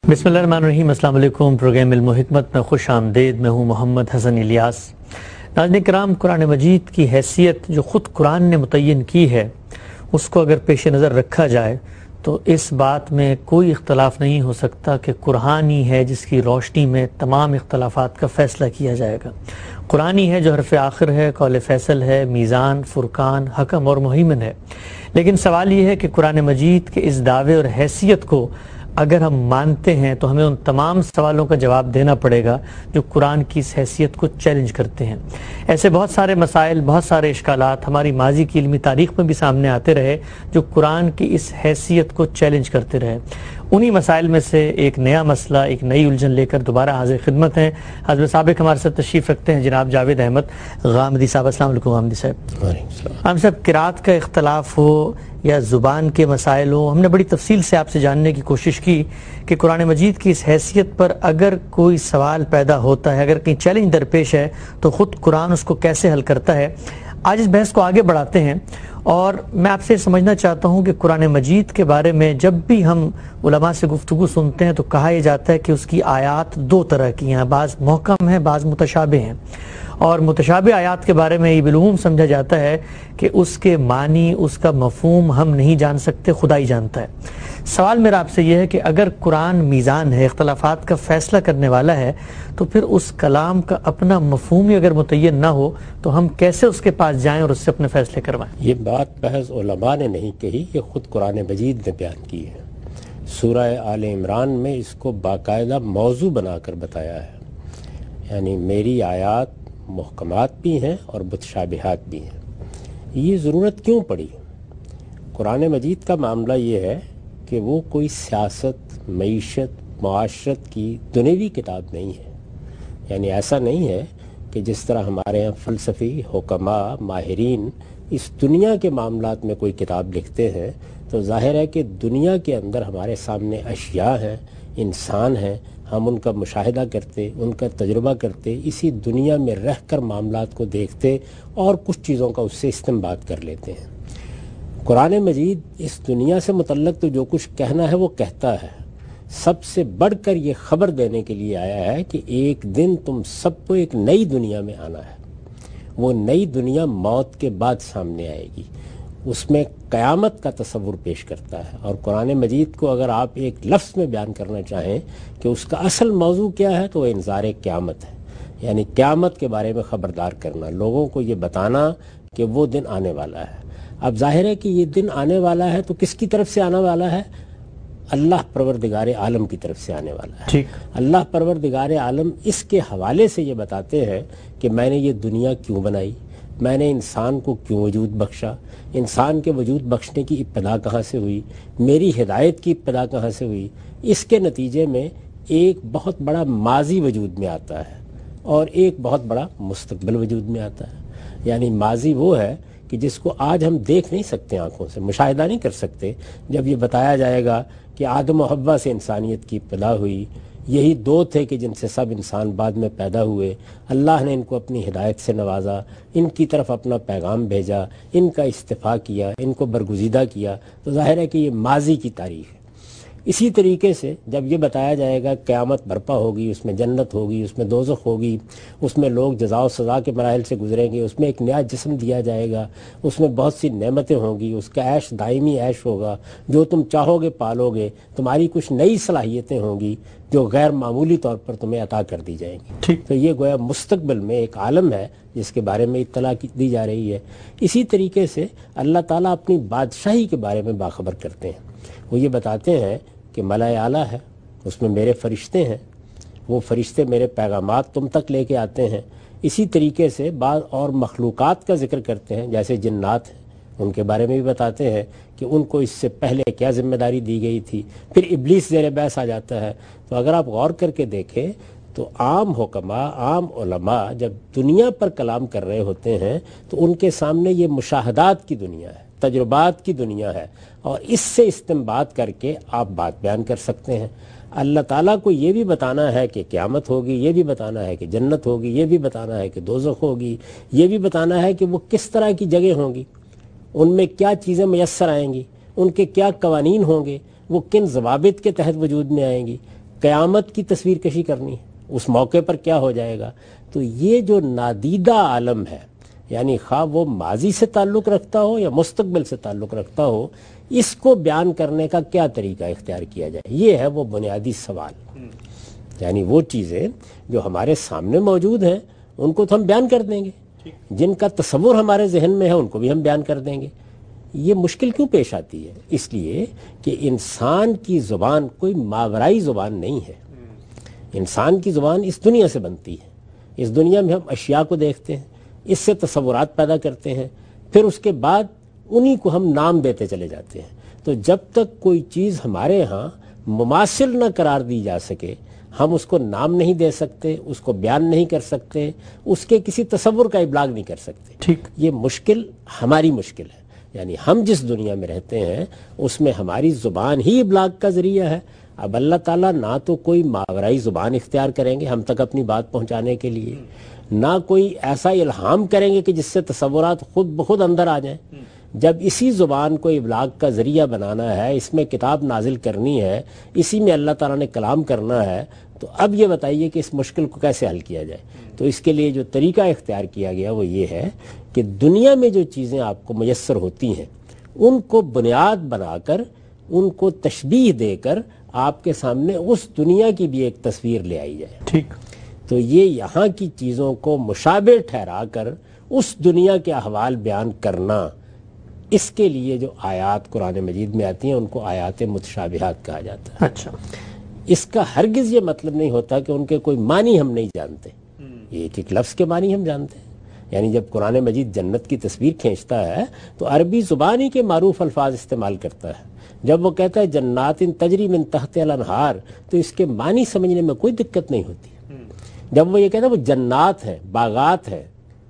بسم اللہ الرحمن الرحیم۔ السلام علیکم۔ پروگرام علم و حکمت میں خوش آمدید۔ میں ہوں محمد حسن الیاس۔ ناظرین کرام، قرآن مجید کی حیثیت جو خود قرآن نے متعین کی ہے، اس کو اگر پیش نظر رکھا جائے تو اس بات میں کوئی اختلاف نہیں ہو سکتا کہ قرآن ہی ہے جس کی روشنی میں تمام اختلافات کا فیصلہ کیا جائے گا۔ قرآن ہی ہے جو حرف آخر ہے، قول فیصل ہے، میزان، فرقان، حکم اور مہیمن ہے۔ لیکن سوال یہ ہے کہ قرآن مجید کے اس دعوے اور حیثیت کو اگر ہم مانتے ہیں تو ہمیں ان تمام سوالوں کا جواب دینا پڑے گا جو قرآن کی اس حیثیت کو چیلنج کرتے ہیں۔ ایسے بہت سارے مسائل، بہت سارے اشکالات ہماری ماضی کی علمی تاریخ میں بھی سامنے آتے رہے جو قرآن کی اس حیثیت کو چیلنج کرتے رہے۔ انہی مسائل میں سے ایک نیا مسئلہ، ایک نئی الجھن لے کر دوبارہ حاضر خدمت ہیں۔ حضرت سابق ہمارے ساتھ تشریف رکھتے ہیں جناب جاوید احمد غامدی صاحب۔ السلام علیکم غامدی صاحب۔ ہم صاحب، قرات کا اختلاف ہو یا زبان کے مسائل ہو، ہم نے بڑی تفصیل سے آپ سے جاننے کی کوشش کی کہ قرآن مجید کی اس حیثیت پر اگر کوئی سوال پیدا ہوتا ہے، اگر کہیں چیلنج درپیش ہے تو خود قرآن اس کو کیسے حل کرتا ہے۔ آج اس بحث کو آگے بڑھاتے ہیں اور میں آپ سے سمجھنا چاہتا ہوں کہ قرآن مجید کے بارے میں جب بھی ہم علماء سے گفتگو سنتے ہیں تو کہا یہ جاتا ہے کہ اس کی آیات دو طرح کی ہیں، بعض محکم ہیں، بعض متشابہ ہیں، اور متشابہ آیات کے بارے میں یہ بالعموم سمجھا جاتا ہے کہ اس کے معنی، اس کا مفہوم ہم نہیں جان سکتے، خدا ہی جانتا ہے۔ سوال میرا آپ سے یہ ہے کہ اگر قرآن میزان ہے، اختلافات کا فیصلہ کرنے والا ہے، تو پھر اس کلام کا اپنا مفہوم ہی اگر متعین نہ ہو تو ہم کیسے اس کے پاس جائیں اور اس سے اپنے فیصلے کروائیں؟ یہ بات محض علماء نے نہیں کہی، یہ خود قرآن مجید نے بیان کی ہے۔ سورہ آل عمران میں اس کو باقاعدہ موضوع بنا کر بتایا ہے، یعنی میری آیات محکمات بھی ہیں اور متشابہات بھی ہیں۔ یہ ضرورت کیوں پڑی؟ قرآن مجید کا معاملہ یہ ہے کہ وہ کوئی سیاست، معیشت، معاشرت کی دنیوی کتاب نہیں ہے۔ یعنی ایسا نہیں ہے کہ جس طرح ہمارے یہاں فلسفی، حکماء، ماہرین اس دنیا کے معاملات میں کوئی کتاب لکھتے ہیں تو ظاہر ہے کہ دنیا کے اندر ہمارے سامنے اشیاء ہیں، انسان ہیں، ہم ان کا مشاہدہ کرتے، ان کا تجربہ کرتے، اسی دنیا میں رہ کر معاملات کو دیکھتے اور کچھ چیزوں کا اس سے استنباط کر لیتے ہیں۔ قرآن مجید اس دنیا سے متعلق تو جو کچھ کہنا ہے وہ کہتا ہے، سب سے بڑھ کر یہ خبر دینے کے لیے آیا ہے کہ ایک دن تم سب کو ایک نئی دنیا میں آنا ہے۔ وہ نئی دنیا موت کے بعد سامنے آئے گی، اس میں قیامت کا تصور پیش کرتا ہے۔ اور قرآن مجید کو اگر آپ ایک لفظ میں بیان کرنا چاہیں کہ اس کا اصل موضوع کیا ہے تو وہ انذار قیامت ہے، یعنی قیامت کے بارے میں خبردار کرنا، لوگوں کو یہ بتانا کہ وہ دن آنے والا ہے۔ اب ظاہر ہے کہ یہ دن آنے والا ہے تو کس کی طرف سے آنے والا ہے؟ اللہ پروردگار عالم کی طرف سے آنے والا ہے۔ اللہ پروردگار عالم اس کے حوالے سے یہ بتاتے ہیں کہ میں نے یہ دنیا کیوں بنائی، میں نے انسان کو کیوں وجود بخشا، انسان کے وجود بخشنے کی ابتدا کہاں سے ہوئی، میری ہدایت کی ابتدا کہاں سے ہوئی۔ اس کے نتیجے میں ایک بہت بڑا ماضی وجود میں آتا ہے اور ایک بہت بڑا مستقبل وجود میں آتا ہے۔ یعنی ماضی وہ ہے کہ جس کو آج ہم دیکھ نہیں سکتے، آنکھوں سے مشاہدہ نہیں کر سکتے۔ جب یہ بتایا جائے گا کہ آدم و حوا سے انسانیت کی ابتدا ہوئی، یہی دو تھے کہ جن سے سب انسان بعد میں پیدا ہوئے، اللہ نے ان کو اپنی ہدایت سے نوازا، ان کی طرف اپنا پیغام بھیجا، ان کا استفاء کیا، ان کو برگزیدہ کیا، تو ظاہر ہے کہ یہ ماضی کی تاریخ ہے۔ اسی طریقے سے جب یہ بتایا جائے گا قیامت برپا ہوگی، اس میں جنت ہوگی، اس میں دوزخ ہوگی، اس میں لوگ جزا و سزا کے مراحل سے گزریں گے، اس میں ایک نیا جسم دیا جائے گا، اس میں بہت سی نعمتیں ہوں گی، اس کا عیش دائمی عیش ہوگا، جو تم چاہو گے پالو گے، تمہاری کچھ نئی صلاحیتیں ہوں گی جو غیر معمولی طور پر تمہیں عطا کر دی جائیں گی۔ تو یہ گویا مستقبل میں ایک عالم ہے جس کے بارے میں اطلاع دی جا رہی ہے۔ اسی طریقے سے اللہ تعالیٰ اپنی بادشاہی کے بارے میں باخبر کرتے ہیں۔ وہ یہ بتاتے ہیں کہ ملائے اعلیٰ ہے، اس میں میرے فرشتے ہیں، وہ فرشتے میرے پیغامات تم تک لے کے آتے ہیں۔ اسی طریقے سے بعض اور مخلوقات کا ذکر کرتے ہیں، جیسے جنات ہیں، ان کے بارے میں بھی بتاتے ہیں کہ ان کو اس سے پہلے کیا ذمہ داری دی گئی تھی۔ پھر ابلیس زیر بحث آ جاتا ہے۔ تو اگر آپ غور کر کے دیکھیں تو عام حکماء، عام علماء جب دنیا پر کلام کر رہے ہوتے ہیں تو ان کے سامنے یہ مشاہدات کی دنیا ہے، تجربات کی دنیا ہے، اور اس سے استنباط کر کے آپ بات بیان کر سکتے ہیں۔ اللہ تعالیٰ کو یہ بھی بتانا ہے کہ قیامت ہوگی، یہ بھی بتانا ہے کہ جنت ہوگی، یہ بھی بتانا ہے کہ دوزخ ہوگی، یہ بھی بتانا ہے کہ وہ کس طرح کی جگہ ہوں گی، ان میں کیا چیزیں میسر آئیں گی، ان کے کیا قوانین ہوں گے، وہ کن ضوابط کے تحت وجود میں آئیں گی۔ قیامت کی تصویر کشی کرنی ہے، اس موقع پر کیا ہو جائے گا. تو یہ جو نادیدہ عالم ہے، یعنی خواہ وہ ماضی سے تعلق رکھتا ہو یا مستقبل سے تعلق رکھتا ہو، اس کو بیان کرنے کا کیا طریقہ اختیار کیا جائے، یہ ہے وہ بنیادی سوال. یعنی وہ چیزیں جو ہمارے سامنے موجود ہیں ان کو تو ہم بیان کر دیں گے، جن کا تصور ہمارے ذہن میں ہے ان کو بھی ہم بیان کر دیں گے. یہ مشکل کیوں پیش آتی ہے؟ اس لیے کہ انسان کی زبان کوئی ماورائی زبان نہیں ہے. انسان کی زبان اس دنیا سے بنتی ہے. اس دنیا میں ہم اشیاء کو دیکھتے ہیں، اس سے تصورات پیدا کرتے ہیں، پھر اس کے بعد انہی کو ہم نام دیتے چلے جاتے ہیں. تو جب تک کوئی چیز ہمارے ہاں مماثل نہ قرار دی جا سکے، ہم اس کو نام نہیں دے سکتے، اس کو بیان نہیں کر سکتے، اس کے کسی تصور کا ابلاغ نہیں کر سکتے. ٹھیک. یہ مشکل ہماری مشکل ہے. یعنی ہم جس دنیا میں رہتے ہیں اس میں ہماری زبان ہی ابلاغ کا ذریعہ ہے. اب اللہ تعالیٰ نہ تو کوئی ماورائی زبان اختیار کریں گے ہم تک اپنی بات پہنچانے کے لیے، نہ کوئی ایسا الہام کریں گے کہ جس سے تصورات خود بخود اندر آ جائیں. جب اسی زبان کو ابلاغ کا ذریعہ بنانا ہے، اس میں کتاب نازل کرنی ہے، اسی میں اللہ تعالیٰ نے کلام کرنا ہے، تو اب یہ بتائیے کہ اس مشکل کو کیسے حل کیا جائے. تو اس کے لیے جو طریقہ اختیار کیا گیا وہ یہ ہے کہ دنیا میں جو چیزیں آپ کو میسر ہوتی ہیں ان کو بنیاد بنا کر، ان کو تشبیہ دے کر آپ کے سامنے اس دنیا کی بھی ایک تصویر لے آئی جائے. ٹھیک. تو یہ یہاں کی چیزوں کو مشابہ ٹھہرا کر اس دنیا کے احوال بیان کرنا، اس کے لیے جو آیات قرآن مجید میں آتی ہیں ان کو آیات متشابہات کہا جاتا ہے. اچھا. اس کا ہرگز یہ مطلب نہیں ہوتا کہ ان کے کوئی معنی ہم نہیں جانتے. یہ ایک ایک لفظ کے معنی ہم جانتے ہیں. یعنی جب قرآن مجید جنت کی تصویر کھینچتا ہے تو عربی زبان ہی کے معروف الفاظ استعمال کرتا ہے. جب وہ کہتا ہے جنات تجری من تحت الانہار، تو اس کے معنی سمجھنے میں کوئی دقت نہیں ہوتی. جب وہ یہ کہتا ہے وہ جنات ہے، باغات ہے،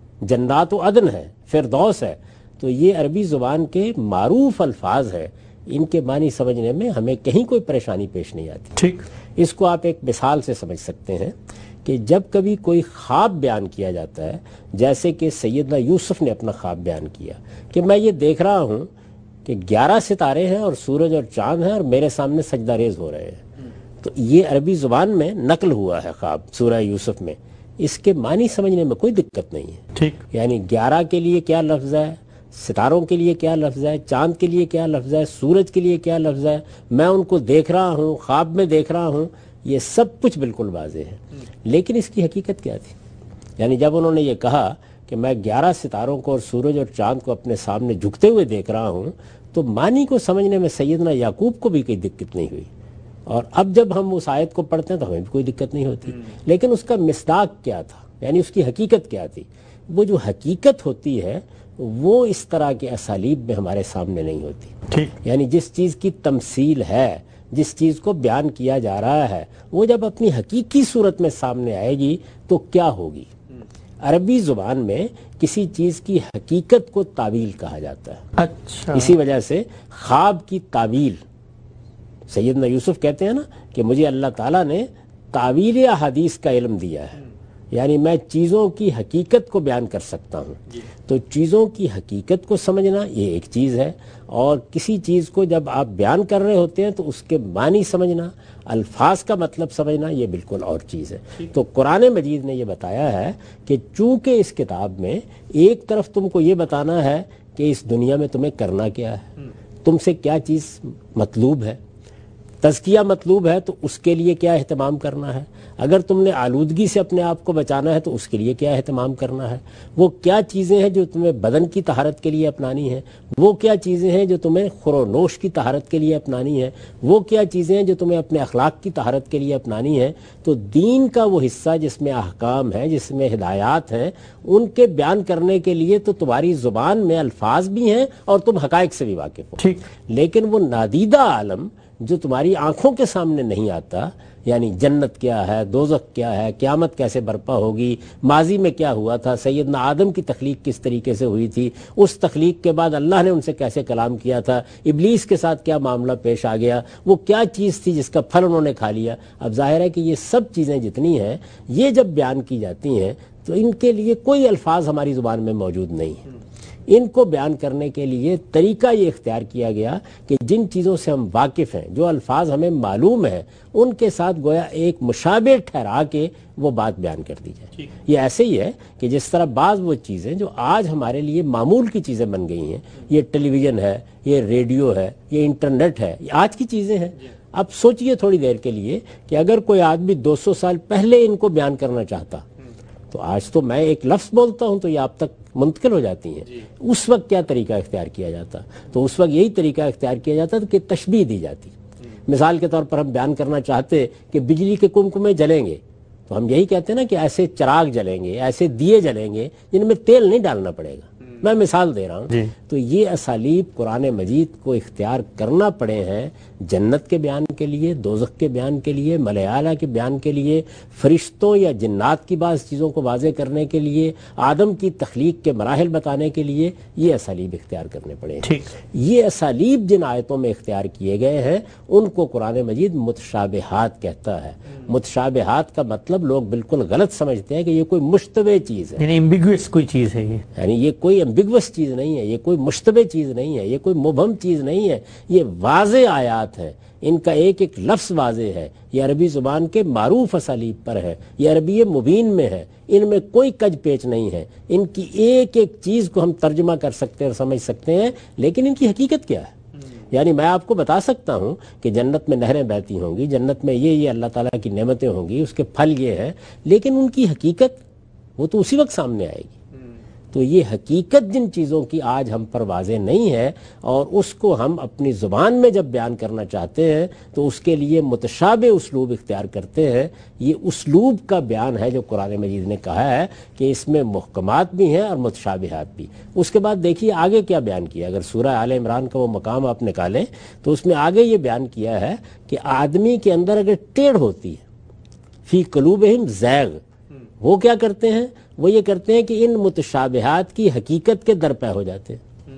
جنات و عدن ہے، فردوس ہے، تو یہ عربی زبان کے معروف الفاظ ہے. ان کے معنی سمجھنے میں ہمیں کہیں کوئی پریشانی پیش نہیں آتی. ٹھیک. اس کو آپ ایک مثال سے سمجھ سکتے ہیں کہ جب کبھی کوئی خواب بیان کیا جاتا ہے، جیسے کہ سیدنا یوسف نے اپنا خواب بیان کیا کہ میں یہ دیکھ رہا ہوں کہ 11 ستارے ہیں اور سورج اور چاند ہیں اور میرے سامنے سجدہ ریز ہو رہے ہیں. تو یہ عربی زبان میں نقل ہوا ہے خواب سورہ یوسف میں. اس کے معنی سمجھنے میں کوئی دقت نہیں ہے. ٹھیک. یعنی 11 کے لیے کیا لفظ ہے، ستاروں کے لیے کیا لفظ ہے، چاند کے لیے کیا لفظ ہے، سورج کے لیے کیا لفظ ہے، میں ان کو دیکھ رہا ہوں، خواب میں دیکھ رہا ہوں، یہ سب کچھ بالکل واضح ہے. لیکن اس کی حقیقت کیا تھی؟ یعنی جب انہوں نے یہ کہا کہ میں 11 ستاروں کو اور سورج اور چاند کو اپنے سامنے جھکتے ہوئے دیکھ رہا ہوں، تو معنی کو سمجھنے میں سیدنا یعقوب کو بھی کوئی دقت نہیں ہوئی. اور اب جب ہم اس آیت کو پڑھتے ہیں تو ہمیں بھی کوئی دقت نہیں ہوتی. لیکن اس کا مصداق کیا تھا، یعنی اس کی حقیقت کیا تھی؟ وہ جو حقیقت ہوتی ہے وہ اس طرح کے اسالیب میں ہمارے سامنے نہیں ہوتی. ٹھیک. یعنی جس چیز کی تمثیل ہے، جس چیز کو بیان کیا جا رہا ہے، وہ جب اپنی حقیقی صورت میں سامنے آئے گی تو کیا ہوگی؟ عربی زبان میں کسی چیز کی حقیقت کو تعویل کہا جاتا ہے. اچھا. اسی وجہ سے خواب کی تعویل، سیدنا یوسف کہتے ہیں نا کہ مجھے اللہ تعالیٰ نے تعویل احادیث کا علم دیا ہے، یعنی میں چیزوں کی حقیقت کو بیان کر سکتا ہوں. تو چیزوں کی حقیقت کو سمجھنا یہ ایک چیز ہے، اور کسی چیز کو جب آپ بیان کر رہے ہوتے ہیں تو اس کے معنی سمجھنا، الفاظ کا مطلب سمجھنا، یہ بالکل اور چیز ہے. تو قرآن مجید نے یہ بتایا ہے کہ چونکہ اس کتاب میں ایک طرف تم کو یہ بتانا ہے کہ اس دنیا میں تمہیں کرنا کیا ہے، تم سے کیا چیز مطلوب ہے، تزکیہ مطلوب ہے تو اس کے لیے کیا اہتمام کرنا ہے، اگر تم نے آلودگی سے اپنے آپ کو بچانا ہے تو اس کے لیے کیا اہتمام کرنا ہے، وہ کیا چیزیں ہیں جو تمہیں بدن کی طہارت کے لیے اپنانی ہیں، وہ کیا چیزیں ہیں جو تمہیں خور و نوش کی طہارت کے لیے اپنانی ہے، وہ کیا چیزیں ہیں جو تمہیں اپنے اخلاق کی طہارت کے لیے اپنانی ہے. تو دین کا وہ حصہ جس میں احکام ہیں، جس میں ہدایات ہیں، ان کے بیان کرنے کے لیے تو تمہاری زبان میں الفاظ بھی ہیں اور تم حقائق سے بھی واقف ہو. ٹھیک. لیکن وہ نادیدہ عالم جو تمہاری آنکھوں کے سامنے نہیں آتا، یعنی جنت کیا ہے، دوزخ کیا ہے، قیامت کیسے برپا ہوگی، ماضی میں کیا ہوا تھا، سیدنا آدم کی تخلیق کس طریقے سے ہوئی تھی، اس تخلیق کے بعد اللہ نے ان سے کیسے کلام کیا تھا، ابلیس کے ساتھ کیا معاملہ پیش آ گیا، وہ کیا چیز تھی جس کا پھل انہوں نے کھا لیا. اب ظاہر ہے کہ یہ سب چیزیں جتنی ہیں یہ جب بیان کی جاتی ہیں تو ان کے لیے کوئی الفاظ ہماری زبان میں موجود نہیں ہیں. ان کو بیان کرنے کے لیے طریقہ یہ اختیار کیا گیا کہ جن چیزوں سے ہم واقف ہیں، جو الفاظ ہمیں معلوم ہیں، ان کے ساتھ گویا ایک مشابہ ٹھہرا کے وہ بات بیان کر دی جائے۔ یہ ایسے ہی ہے کہ جس طرح بعض وہ چیزیں جو آج ہمارے لیے معمول کی چیزیں بن گئی ہیں، یہ ٹیلی ویژن ہے، یہ ریڈیو ہے، یہ انٹرنیٹ ہے، یہ آج کی چیزیں ہیں۔ اب سوچئے تھوڑی دیر کے لیے کہ اگر کوئی آدمی 200 سال پہلے ان کو بیان کرنا چاہتا تو آج تو میں ایک لفظ بولتا ہوں تو یہ آپ تک منتقل ہو جاتی ہیں۔ اس وقت کیا طریقہ اختیار کیا جاتا؟ تو اس وقت یہی طریقہ اختیار کیا جاتا کہ تشبیہ دی جاتی۔ مثال کے طور پر ہم بیان کرنا چاہتے کہ بجلی کے کمکمے جلیں گے تو ہم یہی کہتے ہیں نا کہ ایسے چراغ جلیں گے، ایسے دیے جلیں گے جن میں تیل نہیں ڈالنا پڑے گا۔ میں مثال دے رہا ہوں۔ تو یہ اسالیب قرآن مجید کو اختیار کرنا پڑے ہیں جنت کے بیان کے لیے، دوزخ کے بیان کے لیے، ملائے اعلیٰ کے بیان کے لیے، فرشتوں یا جنات کی بعض چیزوں کو واضح کرنے کے لیے، آدم کی تخلیق کے مراحل بتانے کے لیے یہ اسالیب اختیار کرنے پڑے ہیں۔ یہ اسالیب جن آیتوں میں اختیار کیے گئے ہیں ان کو قرآن مجید متشابہات کہتا ہے۔ متشابہات کا مطلب لوگ بالکل غلط سمجھتے ہیں کہ یہ کوئی مشتبہ چیز ہے، یعنی ایمبیگوس کوئی چیز ہے، یعنی یہ کوئی ایمبیگوس چیز نہیں ہے، یہ کوئی مشتبہ چیز نہیں ہے، یہ کوئی مبہم چیز نہیں ہے، یہ واضح آیات ہیں۔ ان کا ایک ایک لفظ واضح ہے، یہ عربی زبان کے معروف اسالیب پر ہے، یہ عربی مبین میں ہے، ان میں کوئی کج پیچ نہیں ہے، ان کی ایک ایک چیز کو ہم ترجمہ کر سکتے ہیں اور سمجھ سکتے ہیں، لیکن ان کی حقیقت کیا ہے؟ یعنی میں آپ کو بتا سکتا ہوں کہ جنت میں نہریں بہتی ہوں گی، جنت میں یہ اللہ تعالیٰ کی نعمتیں ہوں گی، اس کے پھل یہ ہیں، لیکن ان کی حقیقت وہ تو اسی وقت سامنے آئے گی۔ تو یہ حقیقت جن چیزوں کی آج ہم پر واضح نہیں ہے اور اس کو ہم اپنی زبان میں جب بیان کرنا چاہتے ہیں تو اس کے لیے متشابہ اسلوب اختیار کرتے ہیں۔ یہ اسلوب کا بیان ہے جو قرآن مجید نے کہا ہے کہ اس میں محکمات بھی ہیں اور متشابہات بھی۔ اس کے بعد دیکھیے آگے کیا بیان کیا، اگر سورہ آل عمران کا وہ مقام آپ نکالیں تو اس میں آگے یہ بیان کیا ہے کہ آدمی کے اندر اگر ٹیڑھ ہوتی ہے، فی قلوبہم زیغ، وہ کیا کرتے ہیں؟ وہ یہ کرتے ہیں کہ ان متشابہات کی حقیقت کے در پہ ہو جاتے ہیں۔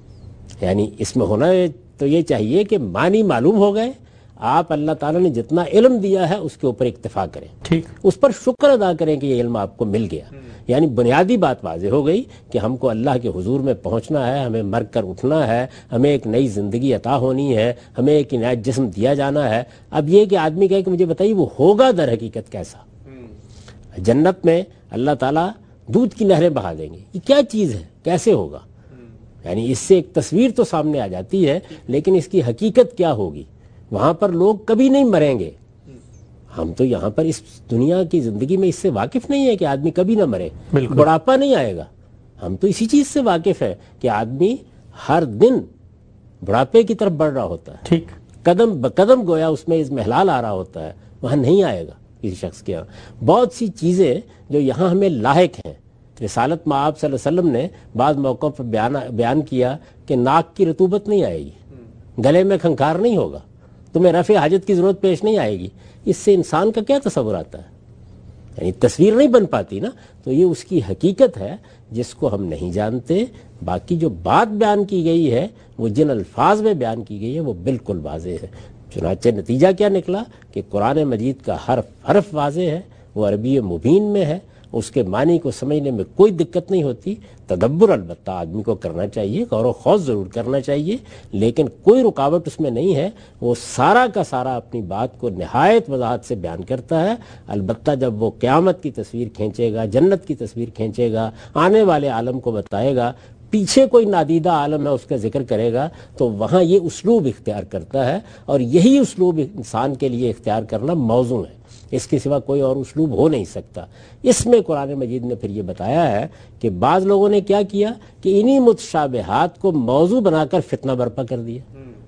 یعنی اس میں ہونا تو یہ چاہیے کہ معنی معلوم ہو گئے، آپ اللہ تعالیٰ نے جتنا علم دیا ہے اس کے اوپر اکتفا کریں، اس پر شکر ادا کریں کہ یہ علم آپ کو مل گیا۔ یعنی بنیادی بات واضح ہو گئی کہ ہم کو اللہ کے حضور میں پہنچنا ہے، ہمیں مر کر اٹھنا ہے، ہمیں ایک نئی زندگی عطا ہونی ہے، ہمیں ایک نیا جسم دیا جانا ہے۔ اب یہ کہ آدمی کہے کہ مجھے بتائیے وہ ہوگا در حقیقت کیسا؟ جنت میں اللہ تعالیٰ دودھ کی نہریں بہا دیں گے، یہ کیا چیز ہے، کیسے ہوگا؟ یعنی اس سے ایک تصویر تو سامنے آ جاتی ہے، لیکن اس کی حقیقت کیا ہوگی؟ وہاں پر لوگ کبھی نہیں مریں گے۔ ہم تو یہاں پر اس دنیا کی زندگی میں اس سے واقف نہیں ہے کہ آدمی کبھی نہ مرے، بڑھاپا نہیں آئے گا۔ ہم تو اسی چیز سے واقف ہے کہ آدمی ہر دن بڑھاپے کی طرف بڑھ رہا ہوتا ہے، قدم بقدم گویا اس میں اضمحلال آ رہا ہوتا ہے، وہاں نہیں آئے گا کسی شخص کے یہاں۔ بہت سی چیزیں جو یہاں ہمیں لاحق ہیں، رسالت میں آپ صلی اللہ علیہ وسلم نے بعض موقعوں پر بیان کیا کہ ناک کی رطوبت نہیں آئے گی، گلے میں کھنکھار نہیں ہوگا، تمہیں رفع حاجت کی ضرورت پیش نہیں آئے گی۔ اس سے انسان کا کیا تصور آتا ہے؟ یعنی تصویر نہیں بن پاتی نا۔ تو یہ اس کی حقیقت ہے جس کو ہم نہیں جانتے۔ باقی جو بات بیان کی گئی ہے وہ جن الفاظ میں بیان کی گئی ہے وہ بالکل واضح ہے۔ چنانچہ نتیجہ کیا نکلا کہ قرآن مجید کا حرف واضح ہے، وہ عربی مبین میں ہے، اس کے معنی کو سمجھنے میں کوئی دقت نہیں ہوتی۔ تدبر البتہ آدمی کو کرنا چاہیے، غور و خوض ضرور کرنا چاہیے، لیکن کوئی رکاوٹ اس میں نہیں ہے۔ وہ سارا کا سارا اپنی بات کو نہایت وضاحت سے بیان کرتا ہے۔ البتہ جب وہ قیامت کی تصویر کھینچے گا، جنت کی تصویر کھینچے گا، آنے والے عالم کو بتائے گا، پیچھے کوئی نادیدہ عالم ہے اس کا ذکر کرے گا، تو وہاں یہ اسلوب اختیار کرتا ہے، اور یہی اسلوب انسان کے لیے اختیار کرنا موزوں ہے۔ اس کے سوا کوئی اور اسلوب ہو نہیں سکتا۔ اس میں قرآن مجید نے پھر یہ بتایا ہے کہ بعض لوگوں نے کیا کیا کہ انہی متشابہات کو موضوع بنا کر فتنہ برپا کر دیا۔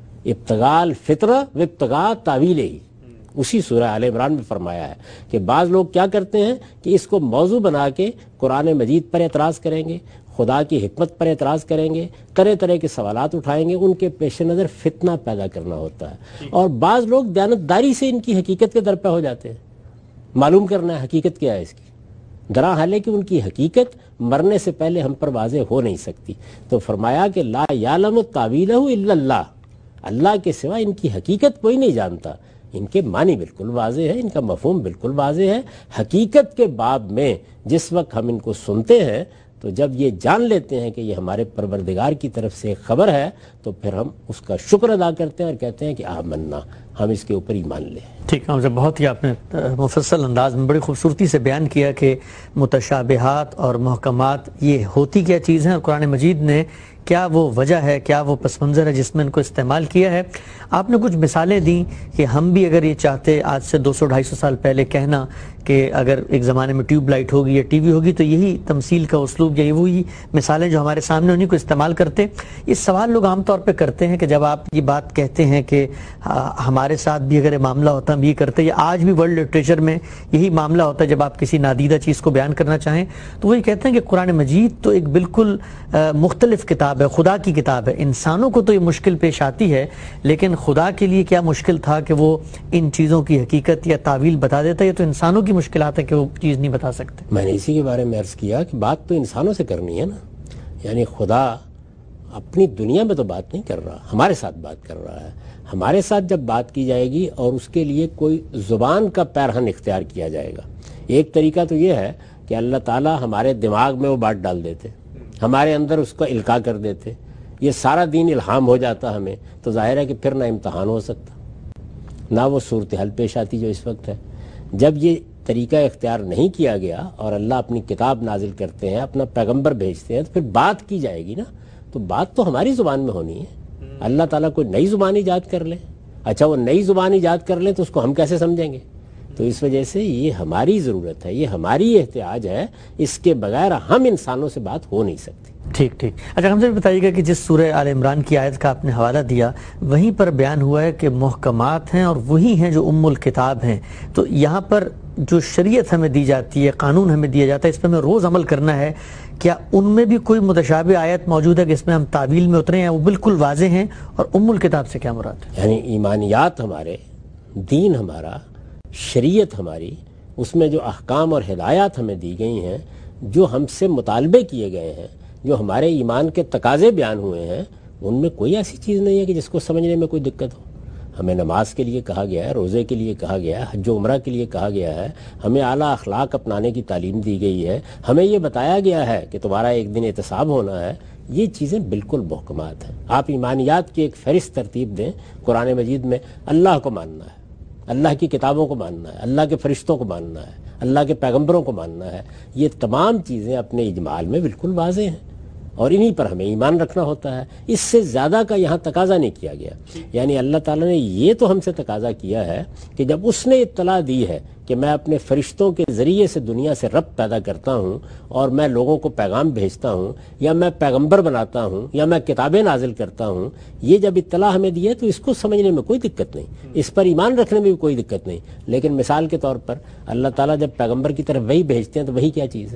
ابتغاء الفتنہ و ابتغاء تاویلہ، اسی سورہ آل عمران میں فرمایا ہے کہ بعض لوگ کیا کرتے ہیں کہ اس کو موضوع بنا کے قرآن مجید پر اعتراض کریں گے، خدا کی حکمت پر اعتراض کریں گے، طرح طرح کے سوالات اٹھائیں گے، ان کے پیش نظر فتنہ پیدا کرنا ہوتا ہے۔ اور بعض لوگ دیانتداری سے ان کی حقیقت کے در پہ ہو جاتے ہیں، معلوم کرنا ہے حقیقت کیا ہے اس کی، درا حال ہے کہ ان کی حقیقت مرنے سے پہلے ہم پر واضح ہو نہیں سکتی۔ تو فرمایا کہ لا یعلم تاویلہ الا اللہ، اللہ کے سوا ان کی حقیقت کوئی نہیں جانتا۔ ان کے معنی بالکل واضح ہے، ان کا مفہوم بالکل واضح ہے۔ حقیقت کے باب میں جس وقت ہم ان کو سنتے ہیں تو جب یہ جان لیتے ہیں کہ یہ ہمارے پروردگار کی طرف سے خبر ہے تو پھر ہم اس کا شکر ادا کرتے ہیں اور کہتے ہیں کہ آمنا، ہم اس کے اوپر ایمان لیں۔ ٹھیک ہے، بہت ہی آپ نے مفصل انداز میں بڑی خوبصورتی سے بیان کیا کہ متشابہات اور محکمات یہ ہوتی کیا چیز ہیں، اور قرآن مجید نے کیا وہ وجہ ہے، کیا وہ پس منظر ہے جس میں ان کو استعمال کیا ہے۔ آپ نے کچھ مثالیں دیں کہ ہم بھی اگر یہ چاہتے آج سے 200-250 سال پہلے کہنا کہ اگر ایک زمانے میں ٹیوب لائٹ ہوگی یا ٹی وی ہوگی تو یہی تمثیل کا اسلوب یا وہی مثالیں جو ہمارے سامنے انہیں کو استعمال کرتے۔ اس سوال لوگ عام طور پہ کرتے ہیں کہ جب آپ یہ بات کہتے ہیں کہ ہمارے ساتھ بھی اگر یہ معاملہ ہوتا ہم یہ کرتے، یا آج بھی ورلڈ لٹریچر میں یہی معاملہ ہوتا ہے جب آپ کسی نادیدہ چیز کو بیان کرنا چاہیں تو وہی کہتے ہیں کہ قرآن مجید تو ایک بالکل مختلف کتاب ہے، خدا کی کتاب ہے۔ انسانوں کو تو یہ مشکل پیش آتی ہے، لیکن خدا کے لیے کیا مشکل تھا کہ وہ ان چیزوں کی حقیقت یا تعویل بتا دیتا ہے؟ یہ تو انسانوں کی مشکلات ہے کہ وہ چیز نہیں بتا سکتے۔ میں نے اسی کے بارے میں عرض کیا کہ بات تو انسانوں سے کرنی ہے نا، یعنی خدا اپنی دنیا میں تو بات نہیں کر رہا، ہمارے ساتھ بات کر رہا ہے۔ ہمارے ساتھ جب بات کی جائے گی اور اس کے لیے کوئی زبان کا پیرہن اختیار کیا جائے گا، ایک طریقہ تو یہ ہے کہ اللہ تعالیٰ ہمارے دماغ میں وہ بات ڈال دیتے، ہمارے اندر اس کا القاء کر دیتے، یہ سارا دین الہام ہو جاتا ہمیں، تو ظاہر ہے کہ پھر نہ امتحان ہو سکتا، نہ وہ صورتحال پیش آتی جو اس وقت ہے۔ جب یہ طریقہ اختیار نہیں کیا گیا اور اللہ اپنی کتاب نازل کرتے ہیں، اپنا پیغمبر بھیجتے ہیں، تو پھر بات کی جائے گی نا، تو بات تو ہماری زبان میں ہونی ہے۔ اللہ تعالیٰ کوئی نئی زبان ایجاد کر لے، اچھا وہ نئی زبان ایجاد کر لیں تو اس کو ہم کیسے سمجھیں گے؟ تو اس وجہ سے یہ ہماری ضرورت ہے، یہ ہماری احتیاج ہے، اس کے بغیر ہم انسانوں سے بات ہو نہیں سکتی۔ ٹھیک ٹھیک۔ اچھا ہم سے بھی بتائیے گا کہ جس سورہ آل عمران کی آیت کا آپ نے حوالہ دیا وہیں پر بیان ہوا ہے کہ محکمات ہیں اور وہی ہیں جو ام الکتاب ہیں، تو یہاں پر جو شریعت ہمیں دی جاتی ہے، قانون ہمیں دیا جاتا ہے، اس پہ ہمیں روز عمل کرنا ہے، کیا ان میں بھی کوئی متشابہ آیت موجود ہے کہ اس میں ہم تعویل میں اترے ہیں، وہ بالکل واضح ہیں؟ اور ام الکتاب سے کیا مراد ہے؟ یعنی ایمانیات ہمارے، دین ہمارا، شریعت ہماری، اس میں جو احکام اور ہدایات ہمیں دی گئی ہیں، جو ہم سے مطالبے کیے گئے ہیں، جو ہمارے ایمان کے تقاضے بیان ہوئے ہیں، ان میں کوئی ایسی چیز نہیں ہے کہ جس کو سمجھنے میں کوئی دقت ہو۔ ہمیں نماز کے لیے کہا گیا ہے، روزے کے لیے کہا گیا ہے، حج و عمرہ کے لیے کہا گیا ہے، ہمیں اعلیٰ اخلاق اپنانے کی تعلیم دی گئی ہے، ہمیں یہ بتایا گیا ہے کہ تمہارا ایک دن احتساب ہونا ہے۔ یہ چیزیں بالکل محکمات ہیں۔ آپ ایمانیات کی ایک فہرست ترتیب دیں، قرآن مجید میں اللہ کو ماننا ہے، اللہ کی کتابوں کو ماننا ہے، اللہ کے فرشتوں کو ماننا ہے، اللہ کے پیغمبروں کو ماننا ہے، یہ تمام چیزیں اپنے اجمال میں بالکل واضح ہیں اور انہی پر ہمیں ایمان رکھنا ہوتا ہے۔ اس سے زیادہ کا یہاں تقاضا نہیں کیا گیا۔ یعنی اللہ تعالیٰ نے یہ تو ہم سے تقاضا کیا ہے کہ جب اس نے اطلاع دی ہے کہ میں اپنے فرشتوں کے ذریعے سے دنیا سے ربط پیدا کرتا ہوں اور میں لوگوں کو پیغام بھیجتا ہوں، یا میں پیغمبر بناتا ہوں، یا میں کتابیں نازل کرتا ہوں، یہ جب اطلاع ہمیں دی ہے تو اس کو سمجھنے میں کوئی دقت نہیں، اس پر ایمان رکھنے میں بھی کوئی دقت نہیں۔ لیکن مثال کے طور پر اللہ تعالیٰ جب پیغمبر کی طرف وہی بھیجتے ہیں تو وہی کیا چیز ہے؟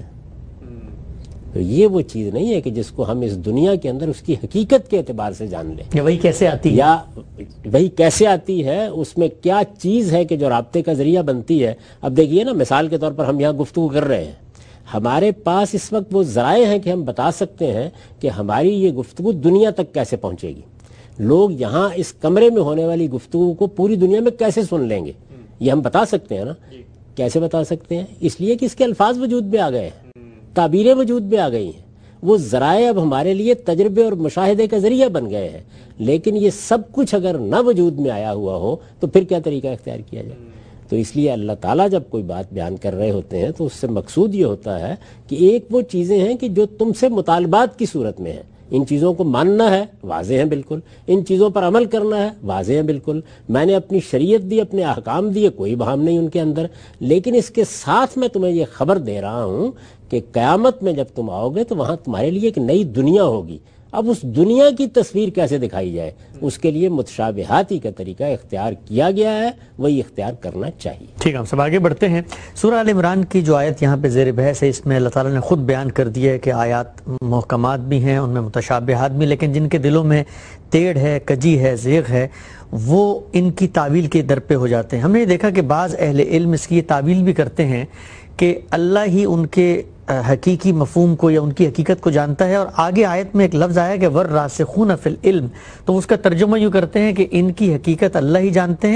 تو یہ وہ چیز نہیں ہے کہ جس کو ہم اس دنیا کے اندر اس کی حقیقت کے اعتبار سے جان لیں، یا وہی کیسے آتی ہے، یا وہی کیسے آتی ہے، اس میں کیا چیز ہے کہ جو رابطے کا ذریعہ بنتی ہے۔ اب دیکھیے نا، مثال کے طور پر ہم یہاں گفتگو کر رہے ہیں، ہمارے پاس اس وقت وہ ذرائع ہیں کہ ہم بتا سکتے ہیں کہ ہماری یہ گفتگو دنیا تک کیسے پہنچے گی، لوگ یہاں اس کمرے میں ہونے والی گفتگو کو پوری دنیا میں کیسے سن لیں گے، یہ ہم بتا سکتے ہیں نا۔ کیسے بتا سکتے ہیں؟ اس لیے کہ اس کے الفاظ وجود میں آ گئے ہیں، تعبیریں وجود میں آ گئی ہیں، وہ ذرائع اب ہمارے لیے تجربے اور مشاہدے کا ذریعہ بن گئے ہیں۔ لیکن یہ سب کچھ اگر نہ وجود میں آیا ہوا ہو تو پھر کیا طریقہ اختیار کیا جائے؟ تو اس لیے اللہ تعالیٰ جب کوئی بات بیان کر رہے ہوتے ہیں تو اس سے مقصود یہ ہوتا ہے کہ ایک وہ چیزیں ہیں کہ جو تم سے مطالبات کی صورت میں ہیں، ان چیزوں کو ماننا ہے، واضح ہے بالکل، ان چیزوں پر عمل کرنا ہے، واضح ہے بالکل، میں نے اپنی شریعت دی، اپنے احکام دیے، کوئی بہام نہیں ان کے اندر۔ لیکن اس کے ساتھ میں تمہیں یہ خبر دے رہا ہوں کہ قیامت میں جب تم آؤ گے تو وہاں تمہارے لیے ایک نئی دنیا ہوگی۔ اب اس دنیا کی تصویر کیسے دکھائی جائے، اس کے لیے متشابہاتی کا طریقہ اختیار کیا گیا ہے، وہی اختیار کرنا چاہیے۔ ٹھیک ہے، ہم سب آگے بڑھتے ہیں۔ سورہ آل عمران کی جو آیت یہاں پہ زیر بحث ہے، اس میں اللہ تعالیٰ نے خود بیان کر دیا ہے کہ آیات محکمات بھی ہیں، ان میں متشابہات بھی، لیکن جن کے دلوں میں ٹیڑھ ہے، کجی ہے، زیغ ہے، وہ ان کی تعویل کے در پہ ہو جاتے ہیں۔ ہم نے دیکھا کہ بعض اہل علم اس کی یہ تعویل بھی کرتے ہیں کہ اللہ ہی ان کے حقیقی مفہوم کو یا ان کی حقیقت کو جانتا ہے، اور آگے آیت میں ایک لفظ آیا کہ والراسخون فی العلم، تو اس کا ترجمہ یوں کرتے ہیں کہ ان کی حقیقت اللہ ہی جانتے ہیں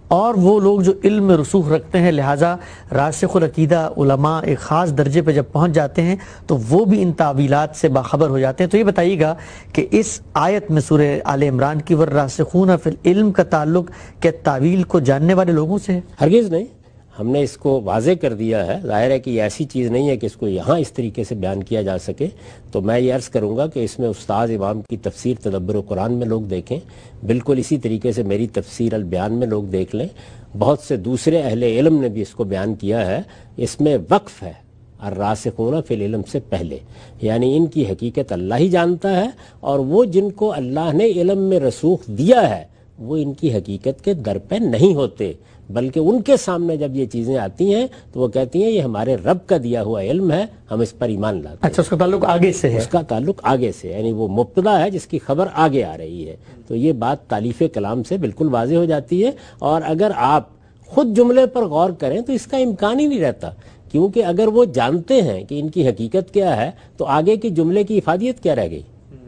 اور وہ لوگ جو علم میں رسوخ رکھتے ہیں، لہٰذا راسخ العقیدہ علماء ایک خاص درجے پہ جب پہنچ جاتے ہیں تو وہ بھی ان تعویلات سے باخبر ہو جاتے ہیں۔ تو یہ بتائیے گا کہ اس آیت میں سورہ آل عمران کی والراسخون فی العلم کا تعلق کیا تعویل کو جاننے والے لوگوں سے ہے؟ ہرگز نہیں، ہم نے اس کو واضح کر دیا ہے۔ ظاہر ہے کہ یہ ایسی چیز نہیں ہے کہ اس کو یہاں اس طریقے سے بیان کیا جا سکے، تو میں یہ عرض کروں گا کہ اس میں استاد امام کی تفسیر تدبر قرآن میں لوگ دیکھیں، بالکل اسی طریقے سے میری تفسیر البیان میں لوگ دیکھ لیں، بہت سے دوسرے اہل علم نے بھی اس کو بیان کیا ہے۔ اس میں وقف ہے الراسخون فی العلم سے پہلے، یعنی ان کی حقیقت اللہ ہی جانتا ہے، اور وہ جن کو اللہ نے علم میں رسوخ دیا ہے وہ ان کی حقیقت کے در پہ نہیں ہوتے، بلکہ ان کے سامنے جب یہ چیزیں آتی ہیں تو وہ کہتی ہیں یہ ہمارے رب کا دیا ہوا علم ہے، ہم اس پر ایمان لاتے ہیں۔ اچھا، اس کا تعلق آگے سے ہے؟ اس کا تعلق آگے سے، یعنی وہ مبتدا ہے جس کی خبر آگے آ رہی ہے۔ تو یہ بات تالیف کلام سے بالکل واضح ہو جاتی ہے، اور اگر آپ خود جملے پر غور کریں تو اس کا امکان ہی نہیں رہتا، کیونکہ اگر وہ جانتے ہیں کہ ان کی حقیقت کیا ہے تو آگے کی جملے کی افادیت کیا رہ گئی؟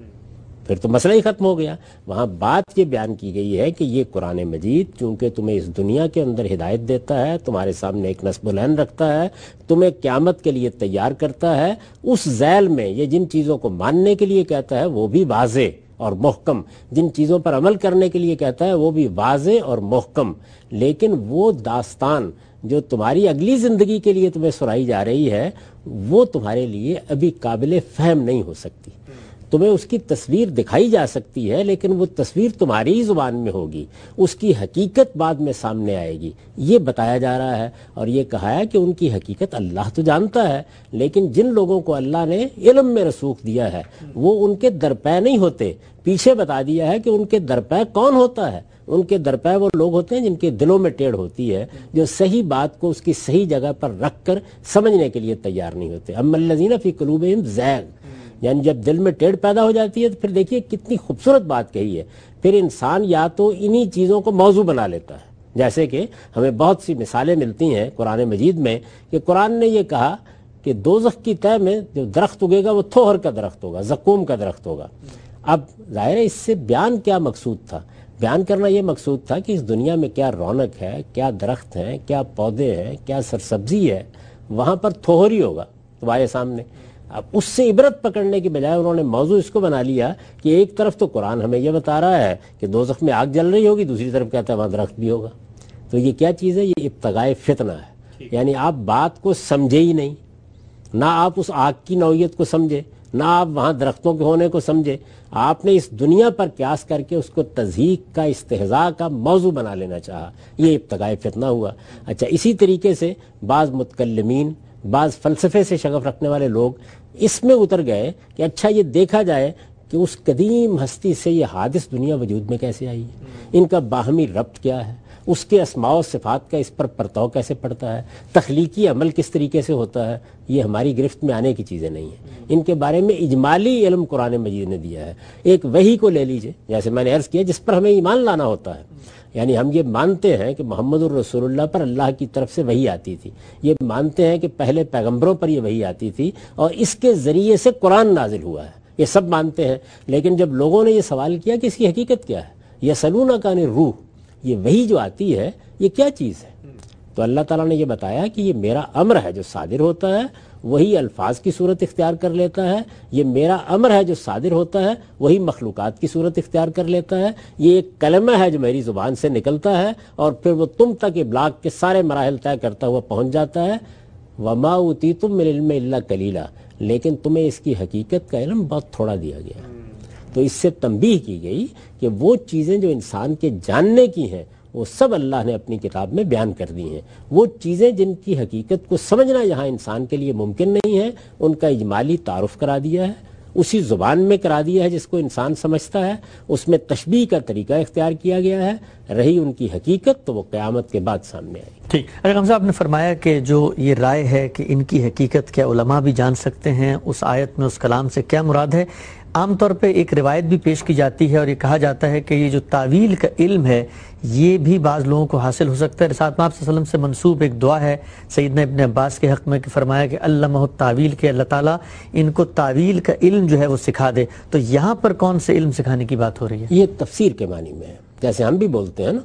پھر تو مسئلہ ہی ختم ہو گیا۔ وہاں بات یہ بیان کی گئی ہے کہ یہ قرآن مجید چونکہ تمہیں اس دنیا کے اندر ہدایت دیتا ہے، تمہارے سامنے ایک نصب العین رکھتا ہے، تمہیں قیامت کے لیے تیار کرتا ہے، اس ذیل میں یہ جن چیزوں کو ماننے کے لیے کہتا ہے وہ بھی واضح اور محکم، جن چیزوں پر عمل کرنے کے لیے کہتا ہے وہ بھی واضح اور محکم، لیکن وہ داستان جو تمہاری اگلی زندگی کے لیے تمہیں سنائی جا رہی ہے وہ تمہارے لیے ابھی قابل فہم نہیں ہو سکتی۔ تمہیں اس کی تصویر دکھائی جا سکتی ہے لیکن وہ تصویر تمہاری ہی زبان میں ہوگی، اس کی حقیقت بعد میں سامنے آئے گی، یہ بتایا جا رہا ہے۔ اور یہ کہا ہے کہ ان کی حقیقت اللہ تو جانتا ہے، لیکن جن لوگوں کو اللہ نے علم میں رسوخ دیا ہے وہ ان کے درپے نہیں ہوتے۔ پیچھے بتا دیا ہے کہ ان کے درپے کون ہوتا ہے، ان کے درپے وہ لوگ ہوتے ہیں جن کے دلوں میں ٹیڑھ ہوتی ہے، جو صحیح بات کو اس کی صحیح جگہ پر رکھ کر سمجھنے کے لیے تیار نہیں ہوتے۔ اما الذین فی قلوبہم زیغ، یعنی جب دل میں ٹیڑھ پیدا ہو جاتی ہے تو پھر دیکھیے کتنی خوبصورت بات کہی ہے، پھر انسان یا تو انہی چیزوں کو موضوع بنا لیتا ہے، جیسے کہ ہمیں بہت سی مثالیں ملتی ہیں قرآن مجید میں کہ قرآن نے یہ کہا کہ دوزخ کی تہہ میں جو درخت اگے گا وہ تھوہر کا درخت ہوگا، زقوم کا درخت ہوگا۔ اب ظاہر ہے اس سے بیان کیا مقصود تھا؟ بیان کرنا یہ مقصود تھا کہ اس دنیا میں کیا رونق ہے، کیا درخت ہیں، کیا پودے ہیں، کیا سرسبزی ہے، وہاں پر تھوہر ہی ہوگا تمہارے سامنے۔ اب اس سے عبرت پکڑنے کی بجائے انہوں نے موضوع اس کو بنا لیا کہ ایک طرف تو قرآن ہمیں یہ بتا رہا ہے کہ دوزخ میں آگ جل رہی ہوگی، دوسری طرف کہتا ہے وہاں درخت بھی ہوگا۔ تو یہ کیا چیز ہے؟ یہ ابتغائے فتنہ ہے، یعنی آپ بات کو سمجھے ہی نہیں، نہ آپ اس آگ کی نوعیت کو سمجھے، نہ آپ وہاں درختوں کے ہونے کو سمجھے، آپ نے اس دنیا پر قیاس کر کے اس کو تضحیک کا، استہزاء کا موضوع بنا لینا چاہا، یہ ابتغائے فتنہ ہوا۔ اچھا، اسی طریقے سے بعض متکلمین، بعض فلسفے سے شغف رکھنے والے لوگ اس میں اتر گئے کہ اچھا یہ دیکھا جائے کہ اس قدیم ہستی سے یہ حادث دنیا وجود میں کیسے آئی ہے، ان کا باہمی ربط کیا ہے، اس کے اسماء و صفات کا اس پر پرتاؤ کیسے پڑتا ہے، تخلیقی عمل کس طریقے سے ہوتا ہے۔ یہ ہماری گرفت میں آنے کی چیزیں نہیں ہیں، ان کے بارے میں اجمالی علم قرآن مجید نے دیا ہے۔ ایک وحی کو لے لیجئے، جیسے میں نے عرض کیا، جس پر ہمیں ایمان لانا ہوتا ہے، یعنی ہم یہ مانتے ہیں کہ محمد الرسول اللہ پر اللہ کی طرف سے وحی آتی تھی، یہ مانتے ہیں کہ پہلے پیغمبروں پر یہ وحی آتی تھی اور اس کے ذریعے سے قرآن نازل ہوا ہے، یہ سب مانتے ہیں۔ لیکن جب لوگوں نے یہ سوال کیا کہ اس کی حقیقت کیا ہے، یسألونک عن الروح، یہ وحی جو آتی ہے یہ کیا چیز ہے، تو اللہ تعالیٰ نے یہ بتایا کہ یہ میرا امر ہے جو صادر ہوتا ہے، وہی الفاظ کی صورت اختیار کر لیتا ہے، یہ میرا امر ہے جو صادر ہوتا ہے وہی مخلوقات کی صورت اختیار کر لیتا ہے، یہ ایک کلمہ ہے جو میری زبان سے نکلتا ہے اور پھر وہ تم تک ابلاغ کے سارے مراحل طے کرتا ہوا پہنچ جاتا ہے۔ وما اوتیتم من العلم الا قلیلا، لیکن تمہیں اس کی حقیقت کا علم بہت تھوڑا دیا گیا۔ تو اس سے تنبیہ کی گئی کہ وہ چیزیں جو انسان کے جاننے کی ہیں وہ سب اللہ نے اپنی کتاب میں بیان کر دی ہیں، وہ چیزیں جن کی حقیقت کو سمجھنا یہاں انسان کے لیے ممکن نہیں ہے ان کا اجمالی تعارف کرا دیا ہے، اسی زبان میں کرا دیا ہے جس کو انسان سمجھتا ہے، اس میں تشبیہ کا طریقہ اختیار کیا گیا ہے، رہی ان کی حقیقت تو وہ قیامت کے بعد سامنے آئے گی۔ ٹھیک، ارقم صاحب نے فرمایا کہ جو یہ رائے ہے کہ ان کی حقیقت کیا علماء بھی جان سکتے ہیں، اس آیت میں اس کلام سے کیا مراد ہے؟ عام طور پہ ایک روایت بھی پیش کی جاتی ہے اور یہ کہا جاتا ہے کہ یہ جو تعویل کا علم ہے یہ بھی بعض لوگوں کو حاصل ہو سکتا ہے۔ رسالت میں آپ صلی اللہ علیہ وسلم سے منسوب ایک دعا ہے سیدنا ابن عباس کے حق میں کہ فرمایا کہ علمہ التعویل، کہ اللہ تعالیٰ ان کو تعویل کا علم جو ہے وہ سکھا دے۔ تو یہاں پر کون سے علم سکھانے کی بات ہو رہی ہے؟ یہ تفسیر کے معنی میں ہے، جیسے ہم بھی بولتے ہیں نا